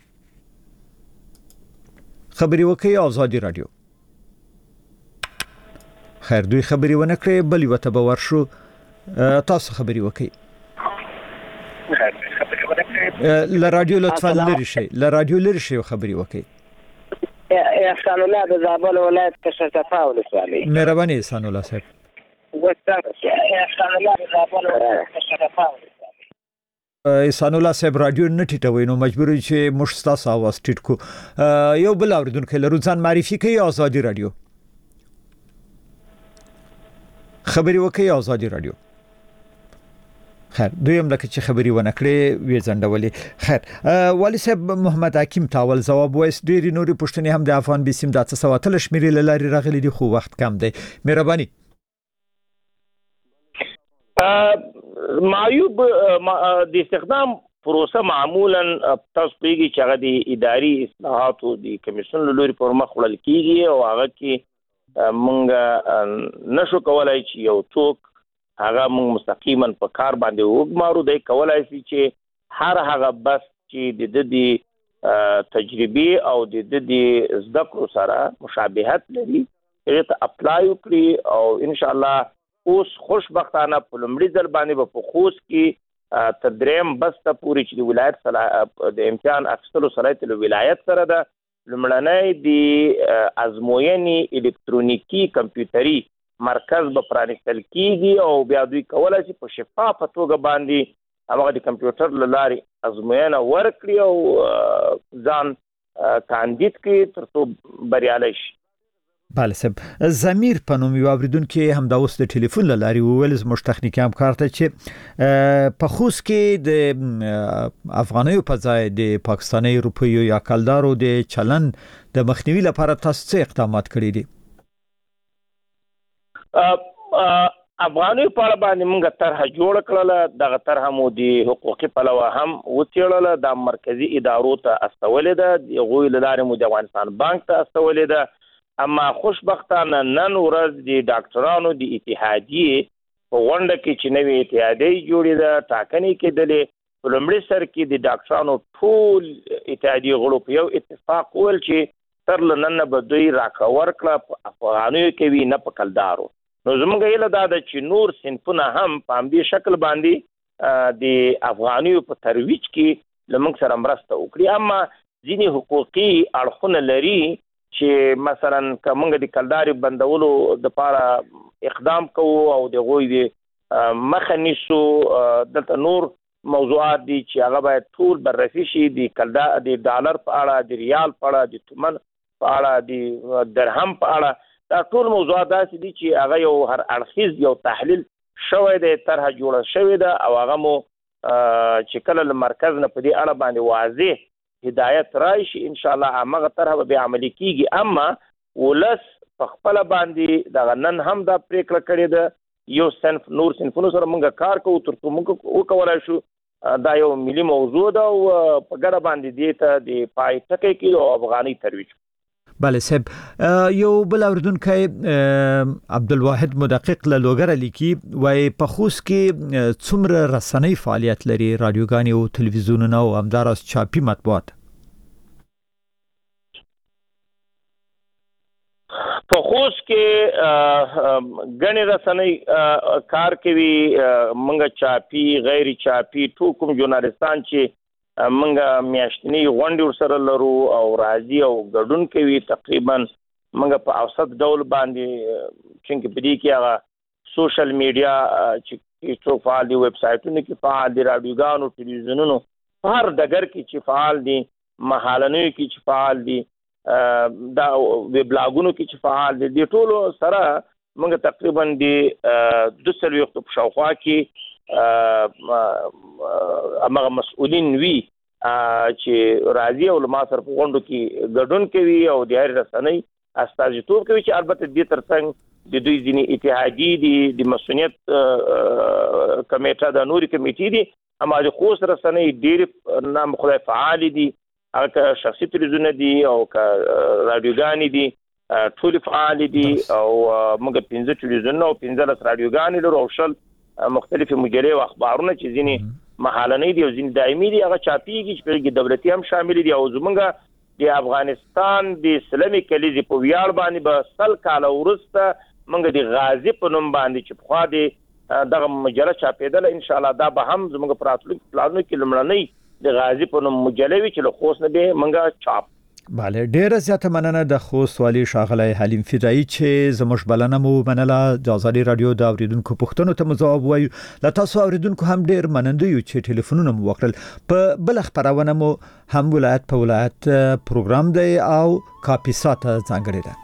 خبري وکړئ آزادي رادیو. خیر دوی خبري ونه کړې بل یو ته به ورشو تاسو خبري وکړئ ل رادیو لطفا لري شي ل رادیو لري شي خبري وکړئ. احسان الله د زابل ولایت کشرتفا ولسوالۍ. مهرباني احسان الله صاحب. احسان الله صاحب رادیو نه ټیټوي نو مجبور یو چې موږ تاسو आवाज ټیټ کو. یو بل اوریدونکو لرو ځان معرفي کوي آزادي رادیو. خبري وکړئ آزادي رادیو. خیر دویم لکه چې خبري ونه کړې وی ځندولې. خیر والي صاحب محمد حکیم تاول جواب وایس ډېری نوري پښتنې هم د افغان بیسیم د 300 شمیرې لاري راغلي دي خو وخت کم دی. مهرباني. معیوب د استخدام پروسه معمولا تاسو پیږي چې هغه د اداري اصلاحاتو د کمیسیون لوري پر مخ وړل کیږي او هغه کې مونږ نشو کولای چې یو څوک هغه موږ مستقیما په کار باندې وګمارو دی کولای شي چې هر هغه بس چې د تجربه او د زده کړو سره مشابهت لري هغه ته اپلای وکړي او ان شاء الله اوس خوشبختانه په لومړي ځل باندې په خوست کې تدریم بس ته پوری چې د ولایت د امتحان اخیستلو صلاحیت له ولایت سره ده لومړنۍ د ازموینې الکترونیکی کمپیوټري مرکز به پرانیستل کیږي او بیا دوی کولای شي په شفافه توګه باندې هغه د کمپیوټر له لارې ازموینه ورکړي او ځان کاندید کړي ترڅو بریالي شي. بله صاحب ضمیر په نوم یو اوریدونکو هم د اوس د ټلیفون له لارې وویل زموږ تخنیکی همکار ته چې په خوست کې د افغانیو په ځای د پاکستاني روپیو یا کلدارو د چلن د مخنیوي لپاره تاسو څه اقدامات کړی دي؟ افغاني په اړه باندې موږ طرحه جوړ کړله دغه طرحه مو د حقوقي پلوه هم وڅېړله د مرکزی ادارو ته استولې ده د غوی لاره مو د افغانستان بانک ته استولې ده اما خوشبختانه نن ورځ د ډاکټرانو د اتحادیې په غونډه کې چې نوې اتحادیې جوړې ده ټاکنې کېدلې په لومړي سر کې د ډاکټرانو ټول اتحادیې غړو په یو اتفاق وویل چې تر نن به دوی راکور کړه په افغانیو کې وي نه په کلدارو. نو زموږ یله دا ده چې نور صنفونه هم په همدې شکل باندې د افغانیو په ترویج کې له موږ سره مرسته وکړي. اما ځینې حقوقي اړخونه لري چې مثلا که موږ د کلداري بندولو دپاره اقدام کوو او د هغوی د مخه نیسو دلته نور موضوعات دي چې هغه باید ټول بررسي شي د ډالر په اړه د ریال په اړه د تومن په اړه د درهم په اړه دا ټول موضوعات داسې دي چې هغه یو هر اړخیز یو تحلیل شوی دی طرحه جوړه شوې ده او هغه مو چې کله له مرکز نه په دې اړه باندې واضح هدایت راشي ان شاء الله هغه طرحه به عملي کیږي. اما ولس په خپل باندې دا نن هم دا پریکړه کړې ده یو صنف نور صنفونو سره موږ کار کوو ترڅو موږ وکولای شو دا یو ملي موضوع ده او په ګډه باندې دې ته د پای ټکی کې او افغاني ترویج. بله صاحب یو بل اوریدونکی عبدالواحد مدقق له لوګر لیکي وای په خوست کې څومره رسنۍ فعالیت لري رادیوګانې او تلویزیونونه او همداراز چاپي مطبوعات؟ په خوست کې غني رسنۍ کار کوي منګه چاپي غیر چاپي ټول کوم ژورنالستان چې منګه میاشتنی غونډې ورسره لرو او راځي او ګډون کوي تقریبا منګه په اوسط ډول باندې چې په دې کې هغه سوشل میډیا چې څو فعال دي ویب سایټونو کې فعال دي رادیوګانو ټلویزیونونو هر ډګر کې چې فعال دي محلونو کې چې فعال دي دا ویبلاګونو کې چې فعال دي ټولو سره موږ تقریبا د 200 وخت په شاوخوا کې امغه مسؤلین وی چې راځي او ما سره په غونډو کې ګډون کوي او د هر رسنۍ استازیتوب کوي چې البته د ترڅنګ د دوی ځینې اتحادی دي د مسؤلیت کمیټه د نوري کمیټې دي اما د خوست رسنۍ ډېر نام خدای فعال دي هغه شخصي تلویزیون دي او رادیوګانې دي ټول فعال دي او موږ 15 تلویزیون او 15 رادیوګانې لرو او شل مختلفه مجلې او اخبارونه چې ځینې محلنۍ دي او ځینې دایمي دي هغه چاپیږي چې په دولتي هم شامل دي او زمونږ د افغانستان د اسلامي کلیزې په ویاړ باندې به سل کال ورسته موږ د غازی په نوم باندې چې په خوا دي دغه مجله چاپېدل ان شاء الله دا به هم زموږ پراتلونکو پلانونو کې لمړنۍ د غازی په نوم مجله وی چې له خوست نه به موږ چاپ bale ډیره زیاته مننه د خوست والی شاغلی حلیم فدایی چې زموږ بلنه مو منله د ازادي رادیو د اوریدونکو پوښتنو ته جواب وایو له تاسو اوریدونکو هم ډیر مننده یو چې ټلیفونونه مو وکړل په بل خبرونه مو هم ولایت په ولایت پروګرام دی او کاپیسات ځانګړی ده